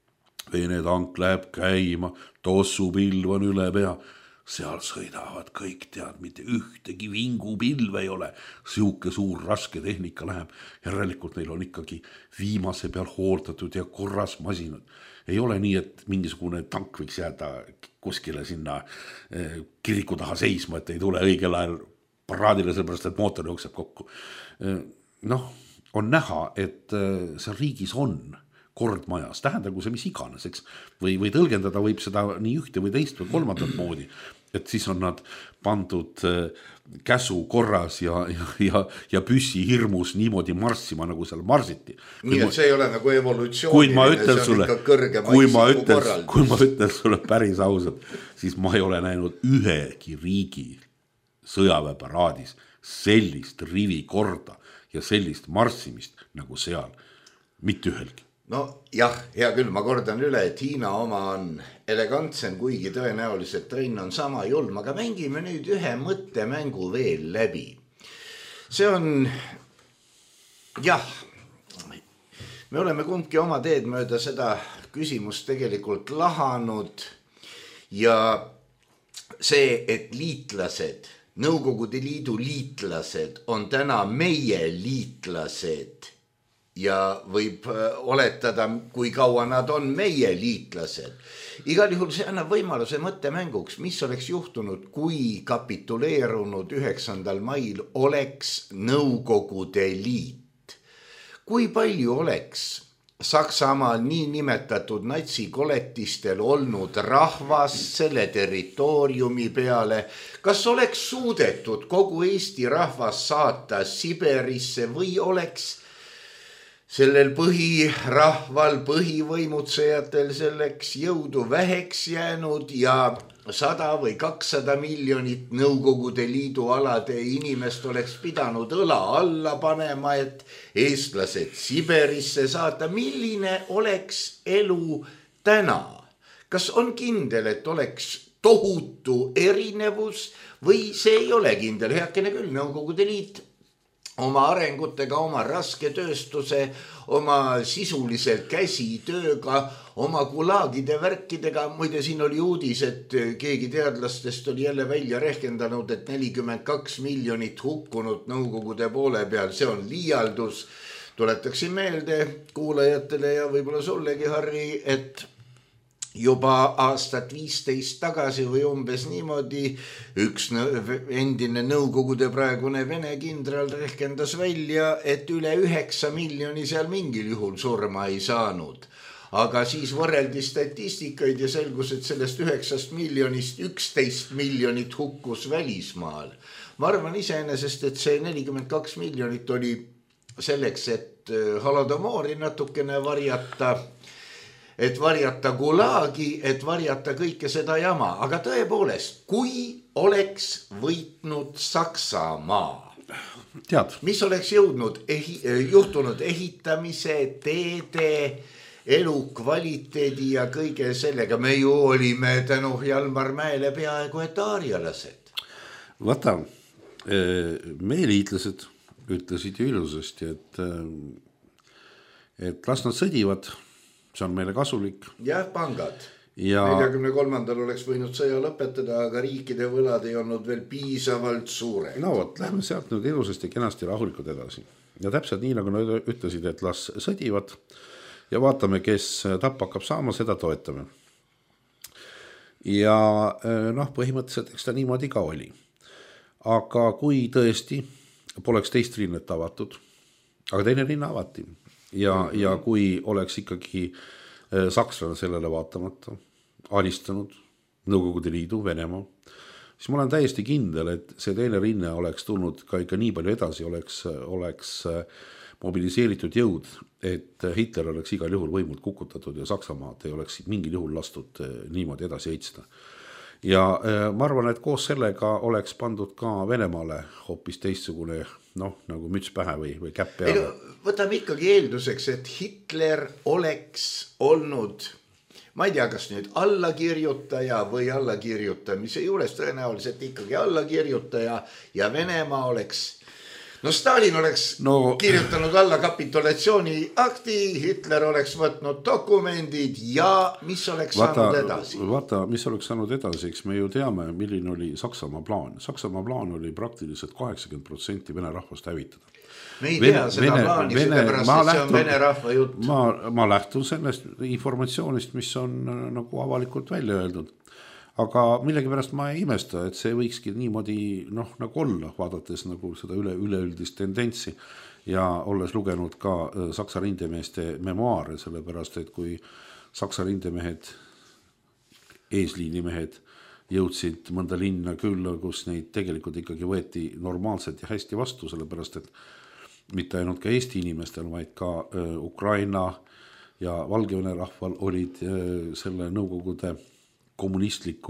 Vene tank läheb käima, tossupilv on üle pea. Seal sõidavad kõik, tead, mitte ühtegi vingupilve ei ole. Siuke suur raske tehnika läheb. Järelikult neil on ikkagi viimase peal hooldatud ja korras masinad. Ei ole nii, et mingisugune tank võiks jääda kuskile sinna eh, kiriku taha seisma, et ei tule õigel ajal paraadile, sellepärast, et mootor jookseb kokku. Eh, noh, on näha, et eh, seal riigis on kord majas, tähendagu see mis iganes, eks? Või, või tõlgendada võib seda nii ühte või teist või kolmandat moodi, et siis on nad pandud käsu korras ja, ja, ja, ja püssi hirmus niimoodi marssima, nagu seal marsiti. Nii, et see ei ole nagu evolutsiooniline, kui ma ütlen sulle, kui ma ütlen, kui ma ütlen sulle päris ausalt, siis ma ei ole näinud ühegi riigi sõjaväeparaadis sellist rivi korda ja sellist marssimist nagu seal, mitte ühelgi. No jah, hea küll, ma kordan üle, et Hiina oma on elegantsem, kuigi tõenäoliselt trenn on sama julm, aga mängime nüüd ühe mõttemängu veel läbi. See on, jah, me oleme kumbki oma teed mööda seda küsimust tegelikult lahanud ja see, et liitlased, Nõukogude Liidu liitlased on täna meie liitlased ja võib oletada, kui kaua nad on meie liitlased. Igal juhul see annab võimaluse mõttemänguks, mis oleks juhtunud, kui kapituleerunud üheksandal mail oleks Nõukogude Liit. Kui palju oleks Saksamaal nii nimetatud natsikoletistel olnud rahvas selle territooriumi peale, kas oleks suudetud kogu Eesti rahvas saata Siberisse või oleks sellel põhirahval, põhivõimutsejatel selleks jõudu väheks jäänud ja sada või kakssada miljonit Nõukogude Liidu alade inimest oleks pidanud õla alla panema, et eestlased Siberisse saata. Milline oleks elu täna? Kas on kindel, et oleks tohutu erinevus või see ei ole kindel? Heakene küll, Nõukogude Liit oma arengutega, oma rasketööstuse, oma sisuliselt käsitööga, oma gulaagide värkidega. Muide, siin oli uudis, et keegi teadlastest oli jälle välja rehkendanud, et nelikümmend kaks miljonit hukkunut Nõukogude poole peal. See on liialdus. Tuletaksin meelde kuulajatele ja võib-olla sullegi, Harri, et juba aastat viisteist tagasi või umbes niimoodi üks endine Nõukogude praegune Vene kindral rehkendas välja, et üle üheksa miljoni seal mingil juhul surma ei saanud. Aga siis võrreldi statistikaid ja selgus, et sellest üheksast miljonist üksteist miljonit hukkus välismaal. Ma arvan iseenesest, et see nelikümmend kaks miljonit oli selleks, et Holodomori natukene varjata, et varjata Gulagi, et varjata kõike seda jama. Aga tõepoolest, kui oleks võitnud Saksamaa, Tead. mis oleks jõudnud, ehi, juhtunud ehitamise, teede, elukvaliteedi ja kõige sellega, me ju olime tänu Hjalmar Mäele peaaegu et aarialased. Vaata, meie liitlased ütlesid ju ilusasti, et, et las nad sõdivad, see on meile kasulik. Jah, pangad. Ja... neljakümne kolmandal oleks võinud sõja lõpetada, aga riikide võlad ei olnud veel piisavalt suure. No võt, lähme sealt nüüd ilusasti kenasti rahulikud edasi. Ja täpselt nii, nagu nad ütlesid, et las sõdivad ja vaatame, kes tapp hakkab saama, seda toetame. Ja noh, põhimõtteliselt eks ta niimoodi ka oli. Aga kui tõesti poleks teist rinnet avatud, aga teine rinne avati. Ja, ja kui oleks ikkagi sakslane sellele vaatamata alistanud Nõukogude Liidu, Venemaa, siis ma olen täiesti kindel, et see teine rinne oleks tulnud ka ikka nii palju edasi, oleks, oleks mobiliseeritud jõud, et Hitler oleks igal juhul võimult kukutatud ja Saksamaad ei oleks mingil juhul lastud niimoodi edasi heitseda. Ja ma arvan, et koos sellega oleks pandud ka Venemaale hoopis teistsugune, noh, nagu müts pähe või, või käpp peale. Võtame ikkagi eelduseks, et Hitler oleks olnud, ma ei tea, kas nüüd allakirjutaja või allakirjutamise juures, tõenäoliselt ikkagi allakirjutaja ja Venemaa oleks, no Stalin oleks no, kirjutanud alla kapitulatsiooni akti, Hitler oleks võtnud dokumendid ja mis oleks vaata, saanud edasi? Vaata, mis oleks saanud edasi, eks me ju teame, milline oli Saksamaa plaan. Saksamaa plaan oli praktiliselt kaheksakümmend protsenti Vene rahvast hävitada. Me ei tea seda Vene, plaani, Vene, sellepärast, et lähtun, see on Vene rahva jutt. Ma, ma lähtun sellest informatsioonist, mis on nagu avalikult välja öeldud. Aga millegi pärast ma ei imesta, et see võikski niimoodi noh, nagu olla, vaadates nagu seda üle, üleüldist tendentsi ja olles lugenud ka Saksa rindemeeste memoaare, sellepärast, et kui Saksa rindemehed, eesliinimehed jõudsid mõnda linna külla, kus neid tegelikult ikkagi võeti normaalselt ja hästi vastu, sellepärast, et mitte ainult ka Eesti inimestel, vaid ka Ukraina ja Valgevene rahval olid selle Nõukogude kommunistliku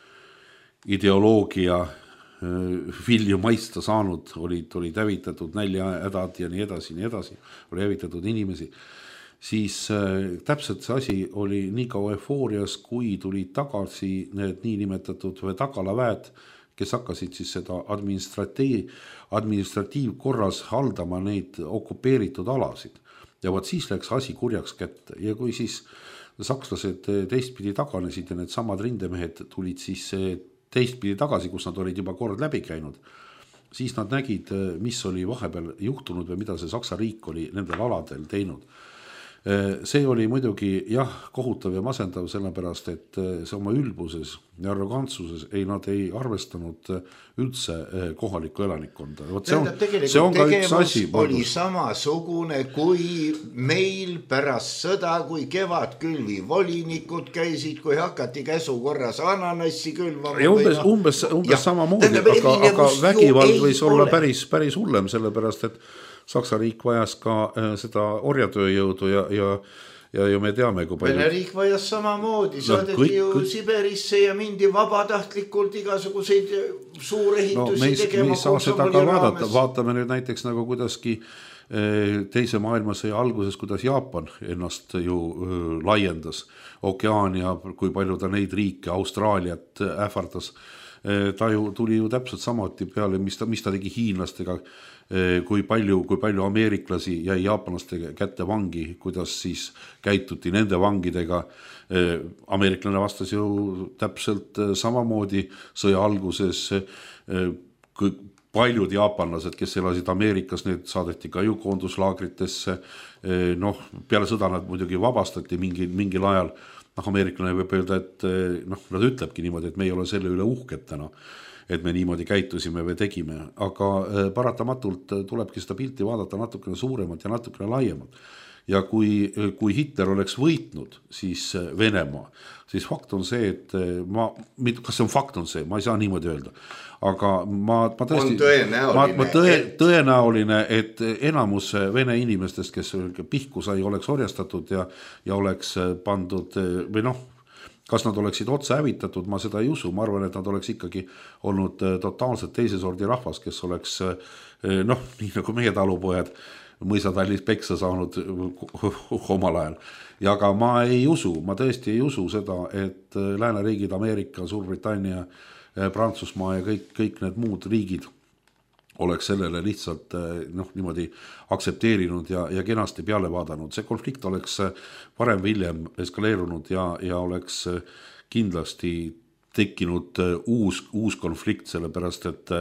ideoloogia vilju maista saanud, olid, olid hävitatud näljahädad ja nii edasi, nii edasi, oli hävitatud inimesi, siis täpselt see asi oli nii kaua eufoorias, kui tulid tagasi need niinimetatud või tagalaväed, kes hakkasid siis seda administratiiv, administratiivkorras haldama neid okupeeritud alasid. Ja võt siis läks asi kurjaks kätte ja kui siis sakslased teistpidi taganesid ja need samad rindemehed tulid siis teistpidi tagasi, kus nad olid juba kord läbi käinud, siis nad nägid, mis oli vahepeal juhtunud või mida see Saksa riik oli nendel aladel teinud. See oli muidugi jah, kohutav ja masendav sellepärast, et see oma ülbuses ja arrogantsuses ei, nad ei arvestanud üldse kohalikku elanikkonda. See on, see on ka üks asi. Oli samasugune kui meil pärast sõda, kui kevadkülvi volinikud käisid, kui hakati käsu korras ananassi külvama. Ja umbes, umbes, umbes sama moodi, aga, aga vägivald võis olla päris, päris hullem, sellepärast, et Saksa riik vajas ka äh, seda orjatööjõudu ja, ja, ja ju me teame, kui palju... Vene riik vajas samamoodi, saadeti no, kõik, ju kõik... Siberisse ja mindi vabatahtlikult igasuguseid suurehitusi no, tegema. Me ei saa seda ka vaadata, vaatame nüüd näiteks nagu kuidaski äh, teise maailmasõja alguses, kuidas Jaapan ennast ju äh, laiendas ookeani ja kui palju ta neid riike, Austraaliat ähvardas. Äh, ta ju tuli ju täpselt samuti peale, mis ta, mis ta tegi hiinlastega, kui palju, kui palju ameeriklasi jäi jaapanlaste kätte vangi, kuidas siis käituti nende vangidega. Ameeriklane vastas ju täpselt samamoodi sõja alguses. Paljud jaapanlased, kes elasid Ameerikas, need saadeti ka ju koonduslaagritesse. Noh, peale sõda nad muidugi vabastati mingil, mingil ajal, noh, ameeriklane võib öelda, et noh, nad ütlebki niimoodi, et me ei ole selle üle uhked täna, et me niimoodi käitusime või tegime, aga paratamatult tulebki seda pilti vaadata natukene suuremalt ja natukene laiemalt. Ja kui, kui Hitler oleks võitnud, siis Venemaa, siis fakt on see, et ma, kas see on fakt on see, ma ei saa niimoodi öelda, aga ma, ma tõesti, on tõenäoline, ma, ma tõe, tõenäoline, et enamus vene inimestest, kes pihku sai, oleks orjastatud ja, ja oleks pandud või noh, kas nad oleksid otse hävitatud, ma seda ei usu, ma arvan, et nad oleks ikkagi olnud totaalselt teise sordi rahvas, kes oleks noh, nii nagu meie talupojad mõisatallis peksa saanud omal ajal. Ja aga ma ei usu, ma tõesti ei usu seda, et lääneriigid, Ameerika, Suurbritannia, Prantsusmaa ja kõik, kõik need muud riigid oleks sellele lihtsalt noh, niimoodi aktsepteerinud ja, ja kenasti peale vaadanud. See konflikt oleks varem või hiljem eskaleerunud ja, ja oleks kindlasti tekkinud uus, uus konflikt, sellepärast et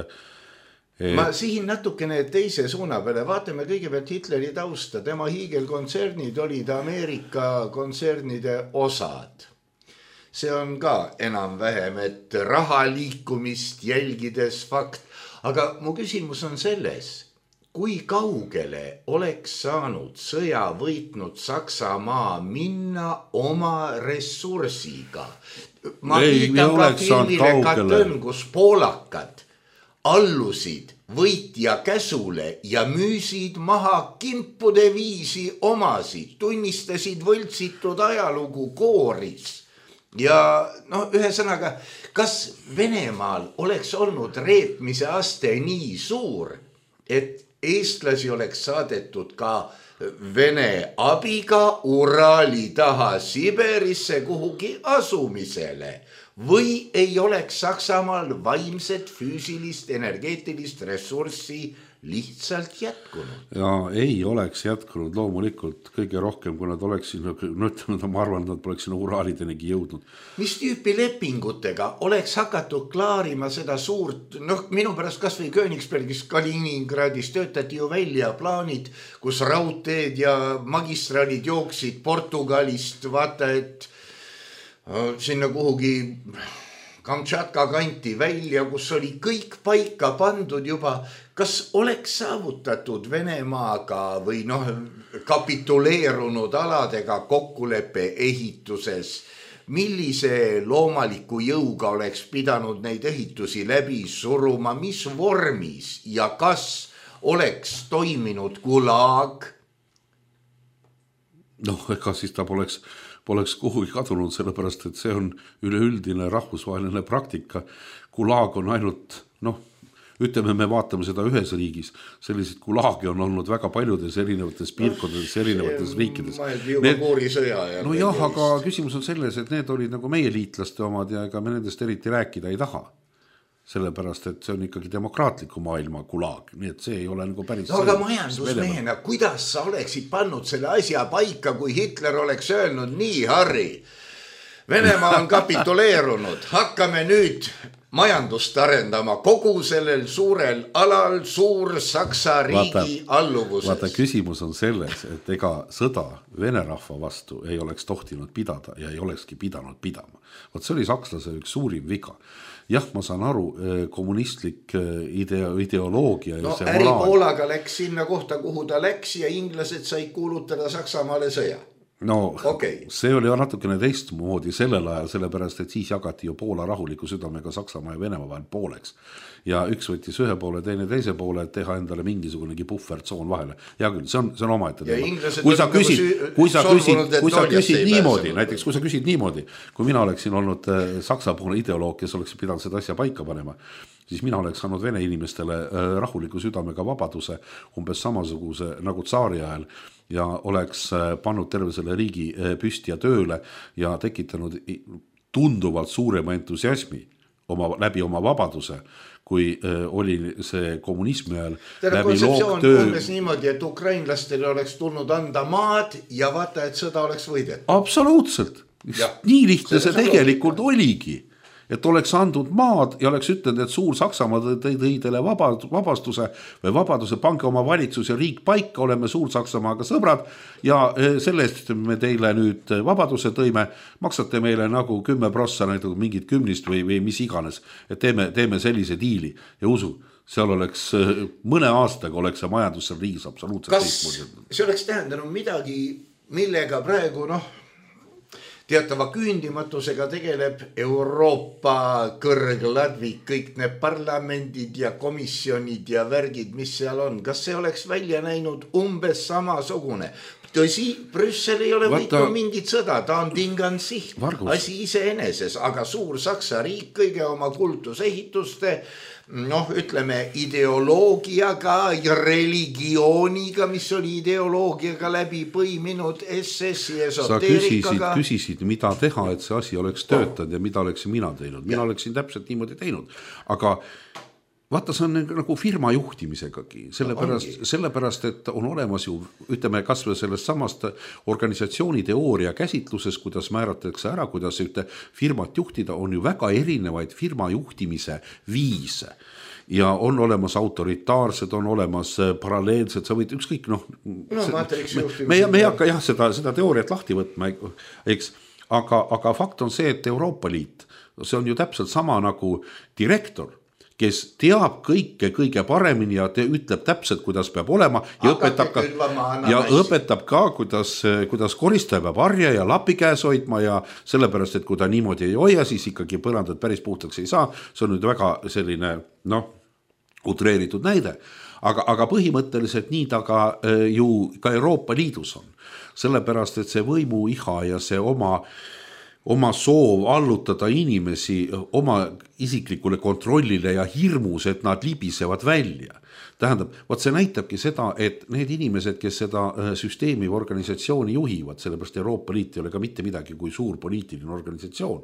ma sihin natukene teise suuna peale, vaatame kõigepealt Hitleri tausta, tema hiigelkontsernid olid Ameerika kontsernide osad. See on ka enam-vähem, et raha liikumist jälgides fakt, aga mu küsimus on selles, kui kaugele oleks saanud sõja võitnud Saksamaa minna oma ressursiga? Ma ei, viitan ka filmile Katön, kus poolakad allusid võitja käsule ja müüsid maha kimpude viisi omasid, tunnistasid võltsitud ajalugu kooris. Ja noh, ühesõnaga, kas Venemaal oleks olnud reetmise aste nii suur, et eestlasi oleks saadetud ka Vene abiga Urali taha Siberisse kuhugi asumisele või ei oleks Saksamaal vaimset, füüsilist, energeetilist ressurssi lihtsalt jätkunud? Ja ei oleks jätkunud loomulikult kõige rohkem, kui nad oleksid, no ütleme, ma arvan, et nad poleks sinna Uralidenigi jõudnud. Mis tüüpi lepingutega oleks hakatud klaarima seda suurt, noh minu pärast kas või Königsbergis, Kaliningradis töötati ju välja plaanid, kus raudteed ja magistraalid jooksid Portugalist, vaata et sinna kuhugi Kamtšatka kanti välja, kus oli kõik paika pandud juba, kas oleks saavutatud Venemaaga või noh, kapituleerunud aladega kokkuleppe ehituses, millise loomaliku jõuga oleks pidanud neid ehitusi läbi suruma, mis vormis ja kas oleks toiminud gulag? Noh, ega siis ta poleks poleks kuhugi kadunud, sellepärast, et see on üleüldine rahvusvaheline praktika. Gulag on ainult, noh, ütleme, me vaatame seda ühes riigis. Sellised gulagi on olnud väga paljudes erinevates piirkondades, erinevates riikides. Need, no jah, aga küsimus on selles, et need olid nagu meie liitlaste omad ja ega me nendest eriti rääkida ei taha. Sellepärast, et see on ikkagi demokraatliku maailma gulag, nii et see ei ole nagu päris... No aga majandusmehena, kuidas sa oleksid pannud selle asja paika, kui Hitler oleks öelnud nii, Harri, Venemaa on kapituleerunud, hakkame nüüd majandust arendama kogu sellel suurel alal suur Saksa riigi vaata, alluvuses. Vaata, küsimus on selles, et ega sõda vene rahva vastu ei oleks tohtinud pidada ja ei olekski pidanud pidama. Vaat see oli sakslase üks suurim viga. Jah, ma saan aru, kommunistlik ideo, ideoloogia no äri Poolaga läks sinna kohta, kuhu ta läks ja inglased said kuulutada Saksamaale sõja. No okay. See oli natukene teistmoodi sellel ajal, sellepärast, et siis jagati ju Poola rahuliku südamega Saksamaa ja Venemaa vahel pooleks. Ja üks võttis ühe poole, teine teise poole, et teha endale mingisugunegi puhvertsoon vahele. Ja küll, see on, see on omaette teema. Kui sa küsid, kui sa küsid, kui sa küsid niimoodi, näiteks kui sa küsid niimoodi, kui mina oleksin olnud Saksa poole ideoloog, kes oleks pidanud seda asja paika panema, siis mina oleks saanud vene inimestele rahuliku südamega vabaduse umbes samasuguse nagu tsaari ajal ja oleks pannud terve selle riigi püsti ja tööle ja tekitanud tunduvalt suurema entusiasmi oma, läbi oma vabaduse, kui oli see kommunismi ajal Tere, läbi loogtöö. Umbes niimoodi, et ukrainlastele oleks tulnud anda maad ja vaata, et sõda oleks võidet. Absoluutselt. Ja. Nii lihtne see, see tegelikult oligi. et oleks andnud maad ja oleks ütlenud, et suur Saksamaa tõi teile vabastuse või vabaduse, pange oma valitsus ja riik paika, oleme suur Saksamaaga sõbrad ja selle eest me teile nüüd vabaduse tõime, maksate meile nagu kümme prossa nagu mingit kümnist või, või mis iganes, et teeme, teeme sellise diili ja usu, seal oleks mõne aastaga oleks see majandus seal riigis absoluutselt teistmoodi. See oleks tähendanud midagi, millega praegu noh, teatava küündimatusega tegeleb Euroopa kõrgladvik, kõik need parlamendid ja komisjonid ja värgid, mis seal on. Kas see oleks välja näinud umbes samasugune? Tõsi, Brüssel ei ole võitnud Vaata... mingit sõda, ta on tingan siht, asi iseeneses, aga suur Saksa riik kõige oma kultusehituste, noh, ütleme ideoloogiaga ja religiooniga, mis oli ideoloogiaga läbi põiminud S S-i esoteerikaga. Sa küsisid, küsisid, mida teha, et see asi oleks töötanud ja mida oleksin mina teinud. Mina ja. oleksin täpselt niimoodi teinud, aga vaata, see on nagu firma juhtimisegagi, sellepärast, no, sellepärast, et on olemas ju, ütleme, kas või sellest samast organisatsiooni teooria käsitluses, kuidas määratakse ära, kuidas ühte firmat juhtida, on ju väga erinevaid firma juhtimise viise. Ja on olemas autoritaarsed, on olemas paralleelsed, sa võid ükskõik, noh, no, see, me, me, me ei hakka jah, seda, seda teooriat lahti võtma, eks, aga, aga fakt on see, et Euroopa Liit, see on ju täpselt sama nagu direktor, kes teab kõike kõige paremini ja te ütleb täpselt, kuidas peab olema ja õpetab ka, ja õpetab ka kuidas, kuidas koristaja peab harja ja lapi käes hoidma ja sellepärast, et kui ta niimoodi ei hoia, siis ikkagi põrandad päris puhtaks ei saa. See on nüüd väga selline, noh, utreeritud näide. Aga, aga põhimõtteliselt nii ta ka ju ka Euroopa Liidus on. Sellepärast, et see võimu iha ja see oma oma soov allutada inimesi oma isiklikule kontrollile ja hirmus, et nad libisevad välja. Tähendab, vaat see näitabki seda, et need inimesed, kes seda süsteemi või organisatsiooni juhivad, sellepärast Euroopa Liit ei ole ka mitte midagi kui suur poliitiline organisatsioon,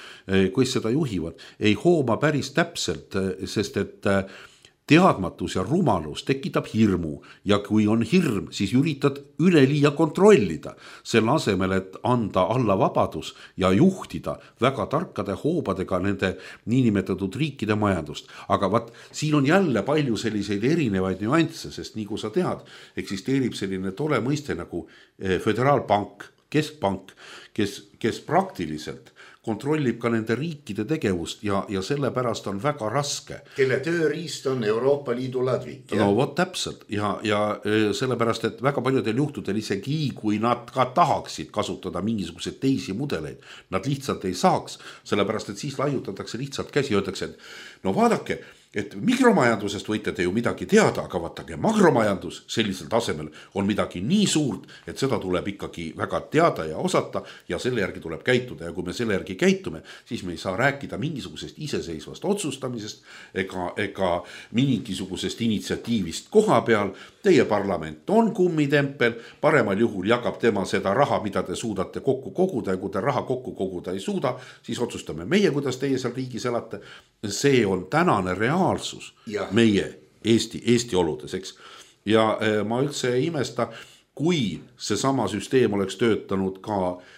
kui seda juhivad, ei hooma päris täpselt, sest et teadmatus ja rumalus tekitab hirmu ja kui on hirm, siis üritad üleliia kontrollida selle asemel, et anda alla vabadus ja juhtida väga tarkade hoobadega nende niinimetatud riikide majandust. Aga vaat, siin on jälle palju selliseid erinevaid nüansse, sest nii kui sa tead, eksisteerib selline tore mõiste nagu föderaalpank, keskpank, kes, kes praktiliselt kontrollib ka nende riikide tegevust ja, ja sellepärast on väga raske. Kelle tööriist on Euroopa Liidu ladvik. Ja? No vot täpselt ja, ja sellepärast, et väga paljudel juhtudel isegi, kui nad ka tahaksid kasutada mingisuguseid teisi mudeleid, nad lihtsalt ei saaks, sellepärast, et siis laiutatakse lihtsalt käsi ja öeldakse, et no vaadake, et mikromajandusest võite te ju midagi teada, aga vaatake, makromajandus sellisel tasemel on midagi nii suurt, et seda tuleb ikkagi väga teada ja osata ja selle järgi tuleb käituda ja kui me selle järgi käitume, siis me ei saa rääkida mingisugusest iseseisvast otsustamisest ega, ega mingisugusest initsiatiivist koha peal. Teie parlament on kummitempel, paremal juhul jagab tema seda raha, mida te suudate kokku koguda ja kui te raha kokku koguda ei suuda, siis otsustame meie, kuidas teie seal riigis elate. See on tänane reaalsus ja. Meie Eesti, Eesti oludes, eks. Ja äh, ma üldse ei imesta, kui see sama süsteem oleks töötanud ka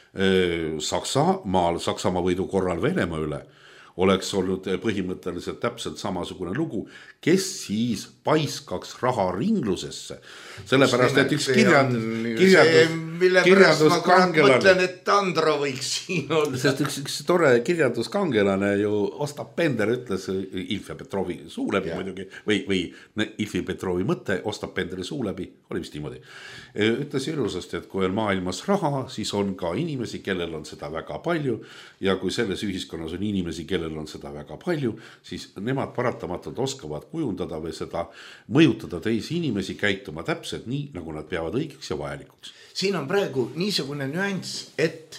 äh, Saksamaal, Saksamaa võidu korral Venemaa üle, oleks olnud põhimõtteliselt täpselt samasugune lugu, kes siis paiskaks raha ringlusesse. Sellepärast, et üks kirjand, kirjandus, kirjanduskangelane. Ma mõtlen, et Andro võiks siin olla. Sest üks, üks tore kirjanduskangelane ju Ostap Bender ütles Ilfi Petrovi suu läbi ja. Muidugi, või, või Ilfi Petrovi mõte Ostap Benderi suu läbi, oli vist niimoodi. Ütles ilusasti, et kui on maailmas raha, siis on ka inimesi, kellel on seda väga palju ja kui selles ühiskonnas on inimesi, kellel on seda väga palju, siis nemad paratamatult oskavad kujundada või seda mõjutada teisi inimesi käituma täpselt nii, nagu nad peavad õigeks ja vajalikuks. Siin on praegu niisugune nüanss, et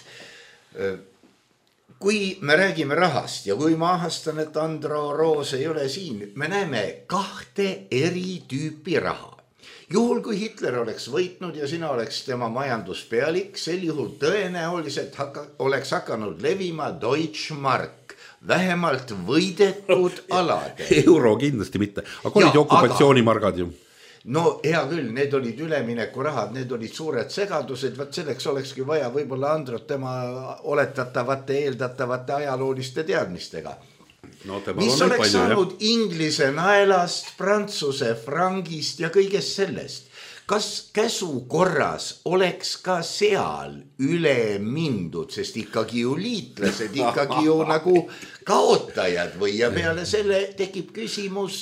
kui me räägime rahast ja kui ma ahastan, et Andro Roos ei ole siin, me näeme kahte eri tüüpi raha. Juhul, kui Hitler oleks võitnud ja sina oleks tema majanduspealik, sel juhul tõenäoliselt haka, oleks hakanud levima Deutschmark, vähemalt võidetud alade. Euro kindlasti mitte, aga olid ju okupatsioonimargad ju. no hea küll, need olid üleminekurahad, need olid suured segadused, vaat selleks olekski vaja võib-olla Androt tema oletatavate, eeldatavate ajalooliste teadmistega. No, mis oleks palju, saanud jah? Inglise naelast, Prantsuse frangist ja kõigest sellest. Kas käsu korras oleks ka seal üle mindud, sest ikkagi ju liitlased, ikkagi ju nagu kaotajad või ja peale selle tekib küsimus,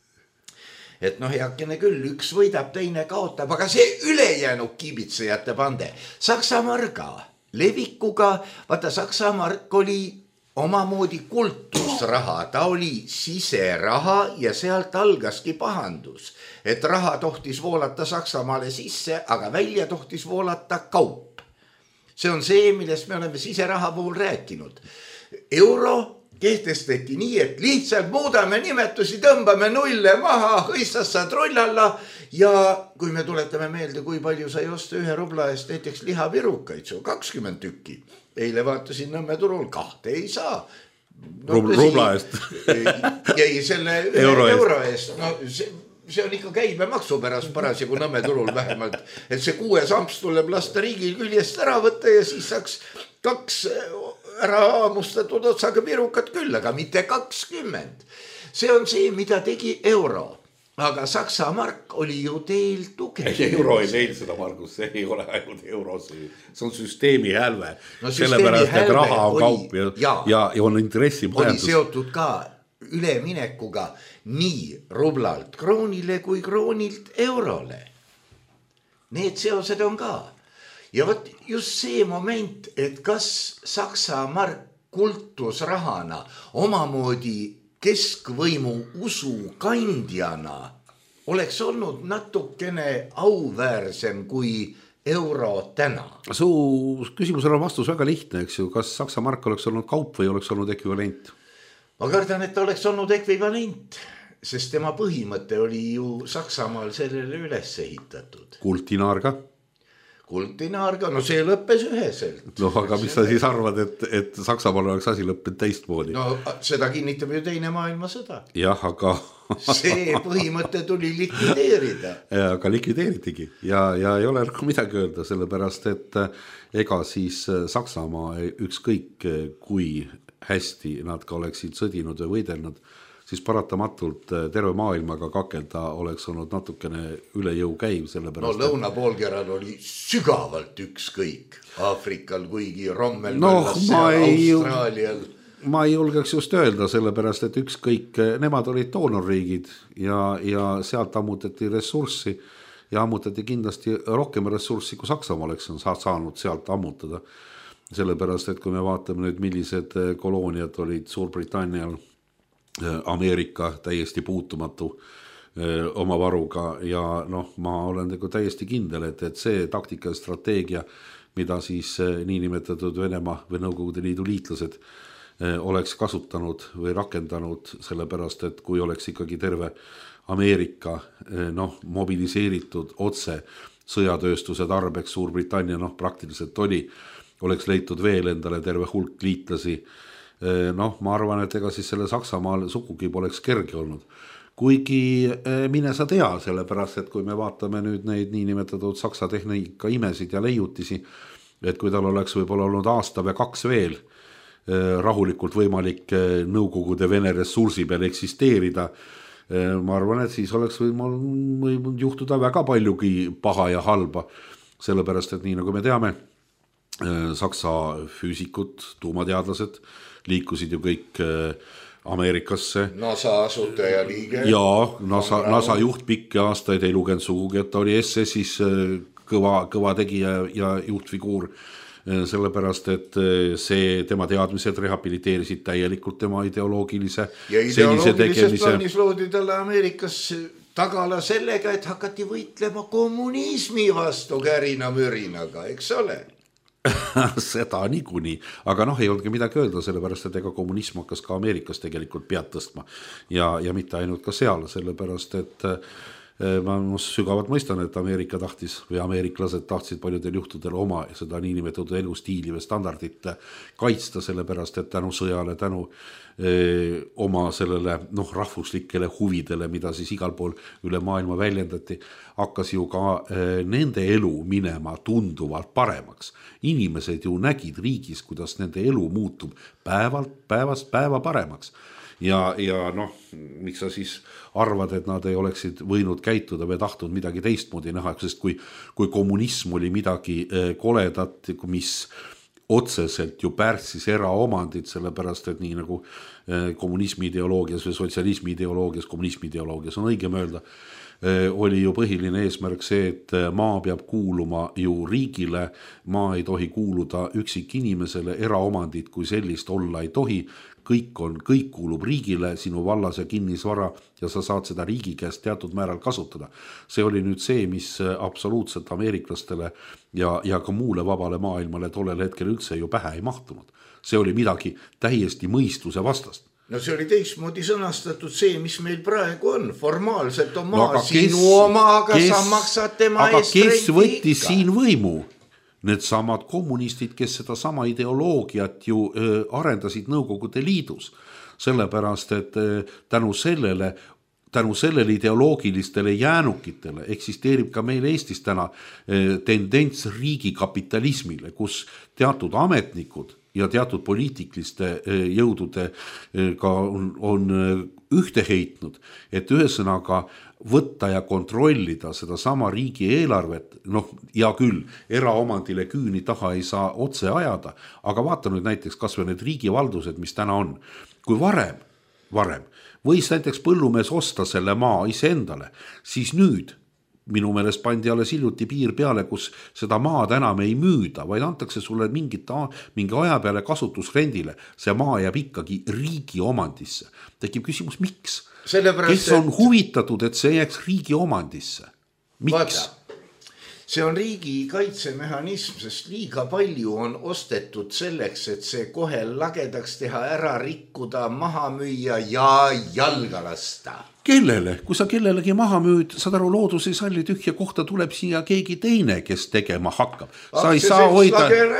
et noh, heakene küll, üks võidab, teine kaotab, aga see ülejäänud kiibitsejate pande. Saksa marga levikuga, vaata Saksa mark oli omamoodi kultusraha, ta oli siseraha ja sealt algaski pahandus, et raha tohtis voolata Saksamaale sisse, aga välja tohtis voolata kaup. See on see, millest me oleme siseraha puhul rääkinud. Euro kehtestati nii, et lihtsalt muudame nimetusi, tõmbame nulle maha, hõistassa trollalla ja kui me tuletame meelde, kui palju sai osta ühe rubla eest näiteks lihavirukaid, see on kakskümmend tükki. Eile vaatasin Nõmme turul, kahte ei saa. No, Rub, rubla eest. Jäi selle ühe euro eest. Euro eest. No, see, see on ikka käibemaksu pärast parasjagu Nõmme turul vähemalt, et see kuue samps tuleb lasta riigi küljest ära võtta ja siis saaks kaks ära aamustatud otsaga virukat küll, aga mitte kakskümmend. See on see, mida tegi euro. Aga Saksa mark oli ju teil tugev. Euro ei teil seda, Margus, see ei ole ainult euro, see on süsteemi hälve. No, sellepärast, et raha on oli, kaup ja, ja, ja, ja on intressi majandus. Oli seotud ka üleminekuga nii rublalt kroonile kui kroonilt eurole. Need seosed on ka. Ja võt just see moment, et kas Saksa mark kultusrahana omamoodi keskvõimu usu kandjana oleks olnud natukene auväärsem kui euro täna. Su küsimusel on vastus väga lihtne, eks ju, kas Saksa mark oleks olnud kaup või oleks olnud ekvivalent? Ma kardan, et oleks olnud ekvivalent, sest tema põhimõte oli ju Saksamaal sellele üles ehitatud. Kultinaar ka? Kultinaarga, no see lõppes üheselt. No aga mis sa siis arvad, et, et Saksamaal oleks asi lõppenud teistmoodi? No seda kinnitab ju teine maailmasõda. Jah, aga... see põhimõte tuli likvideerida. Ja, aga likvideeritigi ja, ja ei ole midagi öelda, sellepärast, et ega siis Saksamaa ükskõik kui hästi nad ka oleksid sõdinud või võidelnud, siis paratamatult terve maailmaga kakelda oleks olnud natukene üle jõu käiv. No lõunapoolkeral oli sügavalt ükskõik. Aafrikal, kuigi Rommel no, seal Austraalial. Ma ei julgeks just öelda, sellepärast, et ükskõik, nemad olid doonorriigid ja, ja sealt ammutati ressurssi ja ammutati kindlasti rohkem ressurssi, kui Saksamaa oleks saanud sealt ammutada. Sellepärast, et kui me vaatame nüüd, millised kolooniad olid Suurbritannial, Ameerika täiesti puutumatu öö, oma varuga ja noh, ma olen nagu täiesti kindel, et, et see taktika ja strateegia, mida siis öö, niinimetatud Venemaa või Nõukogude Liidu liitlased öö, oleks kasutanud või rakendanud, sellepärast, et kui oleks ikkagi terve Ameerika öö, noh, mobiliseeritud otse sõjatööstuse tarbeks, Suurbritannia noh, praktiliselt oli, oleks leitud veel endale terve hulk liitlasi. Noh, ma arvan, et ega siis selle Saksamaal sugugi poleks kerge olnud. Kuigi mine sa tea, sellepärast, et kui me vaatame nüüd neid niinimetatud Saksa tehnika imesid ja leiutisi, et kui tal oleks võib-olla olnud aasta või kaks veel rahulikult võimalik Nõukogude Vene ressursi peal eksisteerida, ma arvan, et siis oleks võinud juhtuda väga paljugi paha ja halba, sellepärast, et nii nagu me teame, Saksa füüsikud, tuumateadlased liikusid ju kõik Ameerikasse. NASA asutaja liige. Ja, NASA, NASA juht pikki aastaid ei lugenud sugugi, et ta oli S S-is kõva, kõva tegija ja juhtfiguur, sellepärast, et see tema teadmised rehabiliteerisid täielikult tema ideoloogilise ja ideoloogilises plaanis loodi talle Ameerikas tagala sellega, et hakati võitlema kommunismi vastu kärina mürinaga, eks ole? Seda niikuinii, aga noh, ei olnudki midagi öelda, sellepärast, et ega kommunism hakkas ka Ameerikas tegelikult pead tõstma ja, ja mitte ainult ka seal, sellepärast, et ma sügavalt mõistan, et Ameerika tahtis või ameeriklased tahtsid paljudel juhtudel oma seda niinimetatud elustiili või standardit kaitsta, sellepärast et tänu sõjale, tänu öö, oma sellele noh, rahvuslikele huvidele, mida siis igal pool üle maailma väljendati, hakkas ju ka öö, nende elu minema tunduvalt paremaks. Inimesed ju nägid riigis, kuidas nende elu muutub päevalt, päevast päeva paremaks. Ja, ja noh, miks sa siis arvad, et nad ei oleksid võinud käituda või tahtnud midagi teistmoodi näha, sest kui, kui kommunism oli midagi koledat, mis otseselt ju pärtsis eraomandit, sellepärast et nii nagu kommunismi ideoloogias või sotsialismi ideoloogias, kommunismi ideoloogias on õigem öelda, oli ju põhiline eesmärk see, et maa peab kuuluma ju riigile, maa ei tohi kuuluda üksik inimesele, eraomandit kui sellist olla ei tohi, kõik on, kõik kuulub riigile, sinu vallas ja kinnisvara ja sa saad seda riigi käest teatud määral kasutada. See oli nüüd see, mis absoluutselt ameeriklastele ja, ja ka muule vabale maailmale tollel hetkel üldse ju pähe ei mahtunud. See oli midagi täiesti mõistuse vastast. No see oli teistmoodi sõnastatud see, mis meil praegu on. Formaalselt on maa no, sinu kes, oma, aga kes, sa maksad tema aga eest kes võttis ikka siin võimu? Need samad kommunistid, kes seda sama ideoloogiat ju öö, arendasid Nõukogude Liidus. Sellepärast, et öö, tänu sellele, tänu sellele ideoloogilistele jäänukitele eksisteerib ka meil Eestis täna öö, tendents riigikapitalismile, kus teatud ametnikud ja teatud poliitiliste jõudude ka on, on ühte heitnud, et ühesõnaga võtta ja kontrollida seda sama riigi eelarvet, noh, ja küll eraomandile küüni taha ei saa otse ajada, aga vaata nüüd näiteks kas või need riigivaldused, mis täna on. Kui varem, varem võis näiteks põllumees osta selle maa iseendale, siis nüüd minu meelest pandi alles hiljuti piir peale, kus seda maad enam ei müüda, vaid antakse sulle mingit, mingi aja peale kasutusrendile. See maa jääb ikkagi riigi omandisse. Tekib küsimus, miks? Kes on et... huvitatud, et see jääks riigi omandisse? Miks? Vaata, see on riigi kaitsemehhanism, sest liiga palju on ostetud selleks, et see kohe lagedaks teha, ära rikkuda, maha müüa ja jalga lasta. Kellele? Kui sa kellelegi maha müüd, saad aru, loodus ei salli tühja kohta, tuleb siia keegi teine, kes tegema hakkab. Sa ei, saa hoida,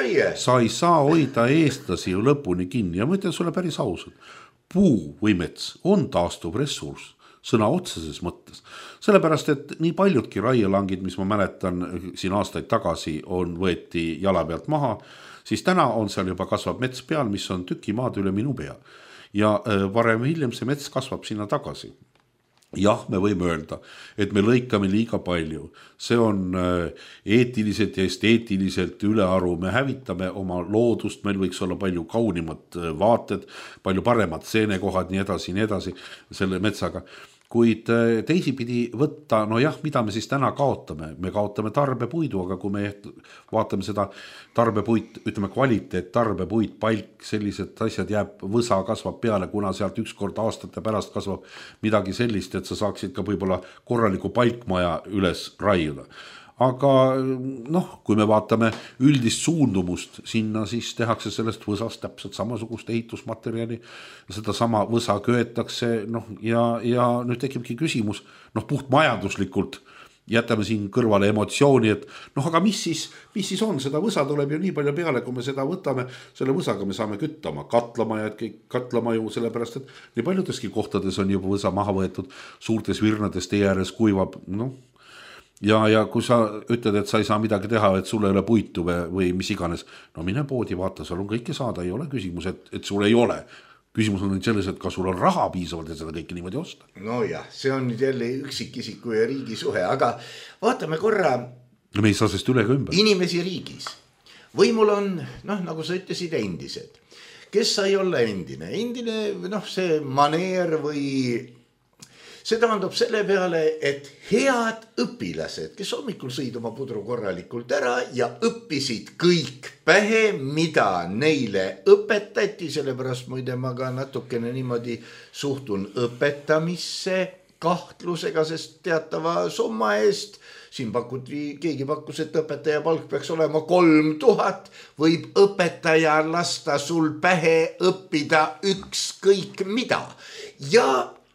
sa ei saa hoida eestlasi ju lõpuni kinni ja ma ütlen sulle päris ausalt. Puu või mets on taastuv ressurss, sõna otseses mõttes. Sellepärast, et nii paljudki raielangid, mis ma mäletan siin aastaid tagasi, on võeti jala pealt maha, siis täna on seal juba kasvab mets peal, mis on tüki maad üle minu pea. Ja varem hiljem see mets kasvab sinna tagasi. Jah, me võime öelda, et me lõikame liiga palju. See on eetiliselt ja esteetiliselt ülearu. Me hävitame oma loodust, meil võiks olla palju kaunimad vaated, palju paremad seenekohad, nii edasi, nii edasi selle metsaga. Kuid teisipidi võtta, no jah, mida me siis täna kaotame? Me kaotame tarbepuidu, aga kui me vaatame seda tarbepuit, ütleme kvaliteet, tarbepuit, palk, sellised asjad jääb, võsa kasvab peale, kuna sealt üks kord aastate pärast kasvab midagi sellist, et sa saaksid ka võib-olla korraliku palkmaja üles raiuda. Aga noh, kui me vaatame üldist suundumust sinna, siis tehakse sellest võsast täpselt samasugust ehitusmaterjali, seda sama võsa köetakse, noh, ja, ja nüüd tekibki küsimus, noh, puht majanduslikult jätame siin kõrvale emotsiooni, et noh, aga mis siis, mis siis on, seda võsa tuleb ju nii palju peale, kui me seda võtame, selle võsaga me saame küttama, katlama ja katlama ju sellepärast, et nii paljudeski kohtades on juba võsa maha võetud, suurtes virnades tee ääres kuivab, noh, Ja, ja kui sa ütled, et sa ei saa midagi teha, et sulle ei ole puitu või, või mis iganes, no mine poodi, vaata, seal on kõike saada, ei ole küsimus, et, et sul ei ole. Küsimus on selles, et kas sul on raha piisavalt, et seda kõike niimoodi osta. No jah, see on nüüd jälle üksikisiku ja riigi suhe, aga vaatame korra. No me ei saa sest üle ka ümber. Inimesi riigis. Võimul on, noh, nagu sa ütlesid, endised. Kes sai olla endine? Endine, noh, see maneer või... See tähendab selle peale, et head õpilased, kes hommikul sõid oma pudru korralikult ära ja õppisid kõik pähe, mida neile õpetati, sellepärast muide ma ka natukene niimoodi suhtun õpetamisse kahtlusega, sest teatava summa eest, siin pakuti, keegi pakkus, et õpetaja palk peaks olema kolm tuhat, võib õpetaja lasta sul pähe õppida ükskõik mida ja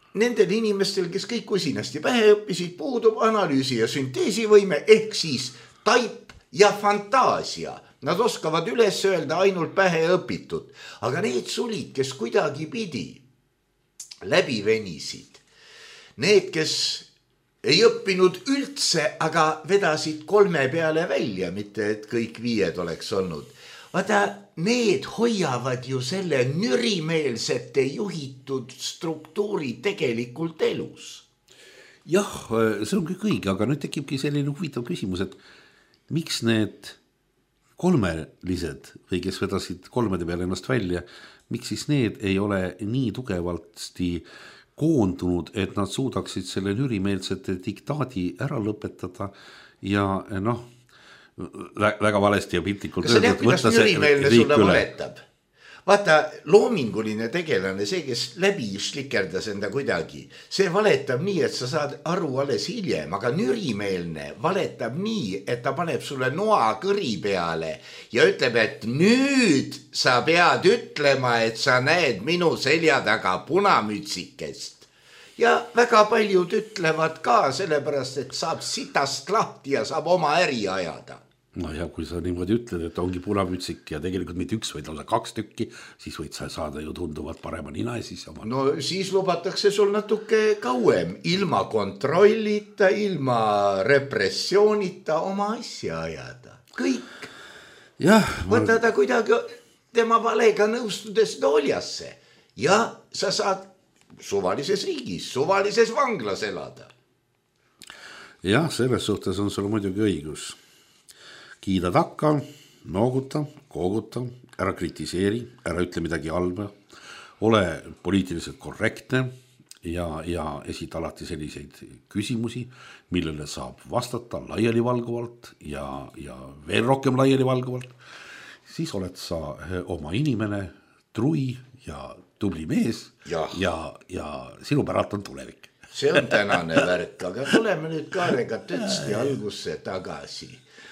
nendel inimestel, kes kõik usinasti pähe õppisid, puudub analüüsi ja sünteesivõime ehk siis taip ja fantaasia. Nad oskavad üles öelda ainult pähe õpitud, aga need sulid, kes kuidagi pidi läbi venisid, need, kes ei õppinud üldse, aga vedasid kolme peale välja, mitte et kõik viied oleks olnud. Vaata, need hoiavad ju selle nürimeelsete juhitud struktuuri tegelikult elus. Jah, see on kõik õige, aga nüüd tekibki selline huvitav küsimus, et miks need kolmelised või kes vedasid kolmede peale ennast välja, miks siis need ei ole nii tugevasti koondunud, et nad suudaksid selle nürimeelsete diktaadi ära lõpetada ja noh, väga valesti ja piltlikult. Kas sa tead, kuidas nürimeelne sulle valetab? Vaata, loominguline tegelane, see, kes läbi slikerdas enda kuidagi, see valetab nii, et sa saad aru alles hiljem, aga nürimeelne valetab nii, et ta paneb sulle noa kõri peale ja ütleb, et nüüd sa pead ütlema, et sa näed minu selja taga punamütsikest. Ja väga paljud ütlevad ka sellepärast, et saab sitast lahti ja saab oma äri ajada. No ja kui sa niimoodi ütled, et ongi punamütsik ja tegelikult mitte üks, vaid lausa kaks tükki, siis võid sa saada ju tunduvalt parema nina ja siis oma... No siis lubatakse sul natuke kauem, ilma kontrollita, ilma repressioonita oma asja ajada. Kõik. Jah, ma... Võta ta kuidagi tema valega nõustudes dooljasse ja sa saad suvalises riigis, suvalises vanglas elada. Jah, selles suhtes on sul muidugi õigus. Kiida takka, nooguta, kooguta, ära kritiseeri, ära ütle midagi halba, ole poliitiliselt korrektne ja, ja esita alati selliseid küsimusi, millele saab vastata laialivalguvalt ja, ja veel rohkem laialivalguvalt. Siis oled sa oma inimene, trui ja tubli mees ja, ja, ja sinu päralt on tulevik. See on tänane värk, aga tuleme nüüd Kaarega Tötsti algusse tagasi.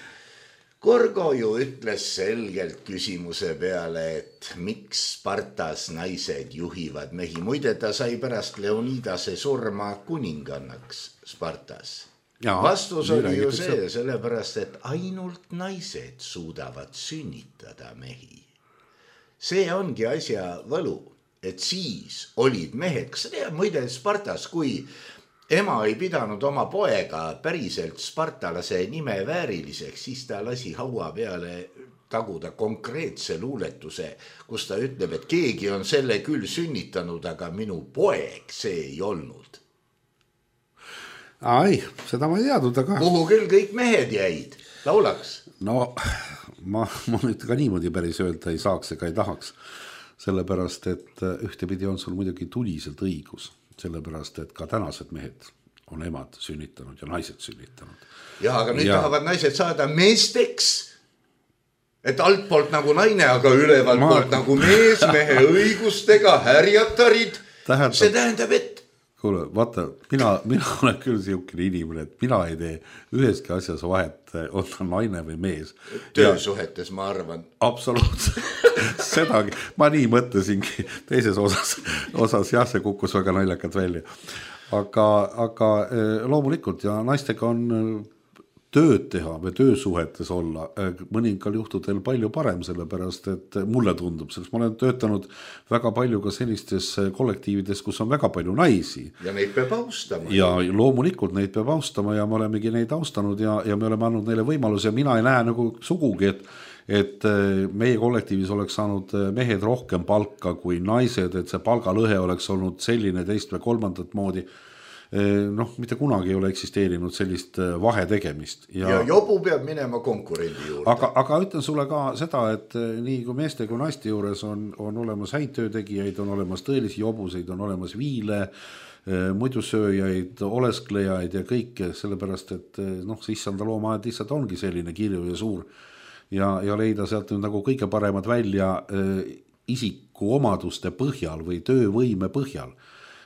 Gorgo ju ütles selgelt küsimuse peale, et miks Spartas naised juhivad mehi. Muide, ta sai pärast Leonidase surma kuningannaks Spartas. Ja, vastus oli ju see, sellepärast, et ainult naised suudavad sünnitada mehi. See ongi asja võlu, et siis olid mehed, kas sa tead, muide Spartas, kui ema ei pidanud oma poega päriselt spartalase nime vääriliseks, siis ta lasi haua peale taguda konkreetse luuletuse, kus ta ütleb, et keegi on selle küll sünnitanud, aga minu poeg see ei olnud. Ai, seda ma ei teadnud, aga... Kuhu küll kõik mehed jäid? Laulaks? No, ma, ma nüüd ka niimoodi päris öelda ei saaks ega ei tahaks. Sellepärast, et ühtepidi on sul muidugi tuliselt õigus. Sellepärast, et ka tänased mehed on emad sünnitanud ja naised sünnitanud. Ja, aga nüüd ja... tahavad naised saada meesteks, et altpoolt nagu naine, aga ülevalt ma... poolt nagu mees, mehe õigustega, härjatarid. Tähendab... See tähendab, et... Kuule, vaata, mina, mina olen küll siukene inimene, et mina ei tee üheski asjas vahet, on ta naine või mees. Töösuhetes, ja... ma arvan. Absoluutselt. Sedagi. Ma nii mõtlesingi teises osas, osas jah, see kukkus väga naljakalt välja. Aga, aga loomulikult ja naistega on tööd teha või töösuhetes olla mõningal juhtudel palju parem, sellepärast, et mulle tundub, selleks ma olen töötanud väga palju ka sellistes kollektiivides, kus on väga palju naisi. Ja neid peab austama. Ja loomulikult neid peab austama ja me olemegi neid austanud ja, ja me oleme andnud neile võimaluse ja mina ei näe nagu sugugi, et, et meie kollektiivis oleks saanud mehed rohkem palka kui naised, et see palgalõhe oleks olnud selline teist või kolmandat moodi. Noh, mitte kunagi ei ole eksisteerinud sellist vahe tegemist. Ja, ja jobu peab minema konkurendi juurde. Aga, aga ütlen sulle ka seda, et nii kui meeste kui naiste juures on, on olemas häid töötegijaid, on olemas tõelisi jobuseid, on olemas viile, muidusööjaid, olesklejaid ja kõike, sellepärast, et noh, issanda loomaaed lihtsalt ongi selline kirju ja suur ja, ja leida sealt nagu kõige paremad välja isiku omaduste põhjal või töövõime põhjal.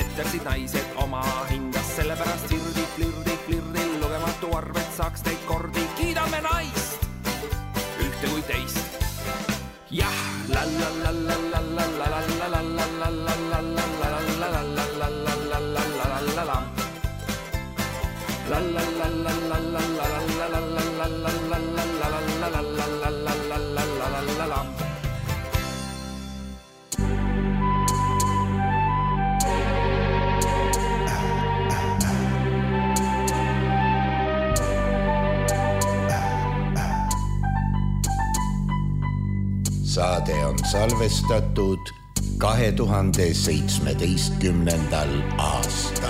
saade on salvestatud kahe tuhande seitsmeteistkümnendal aastal.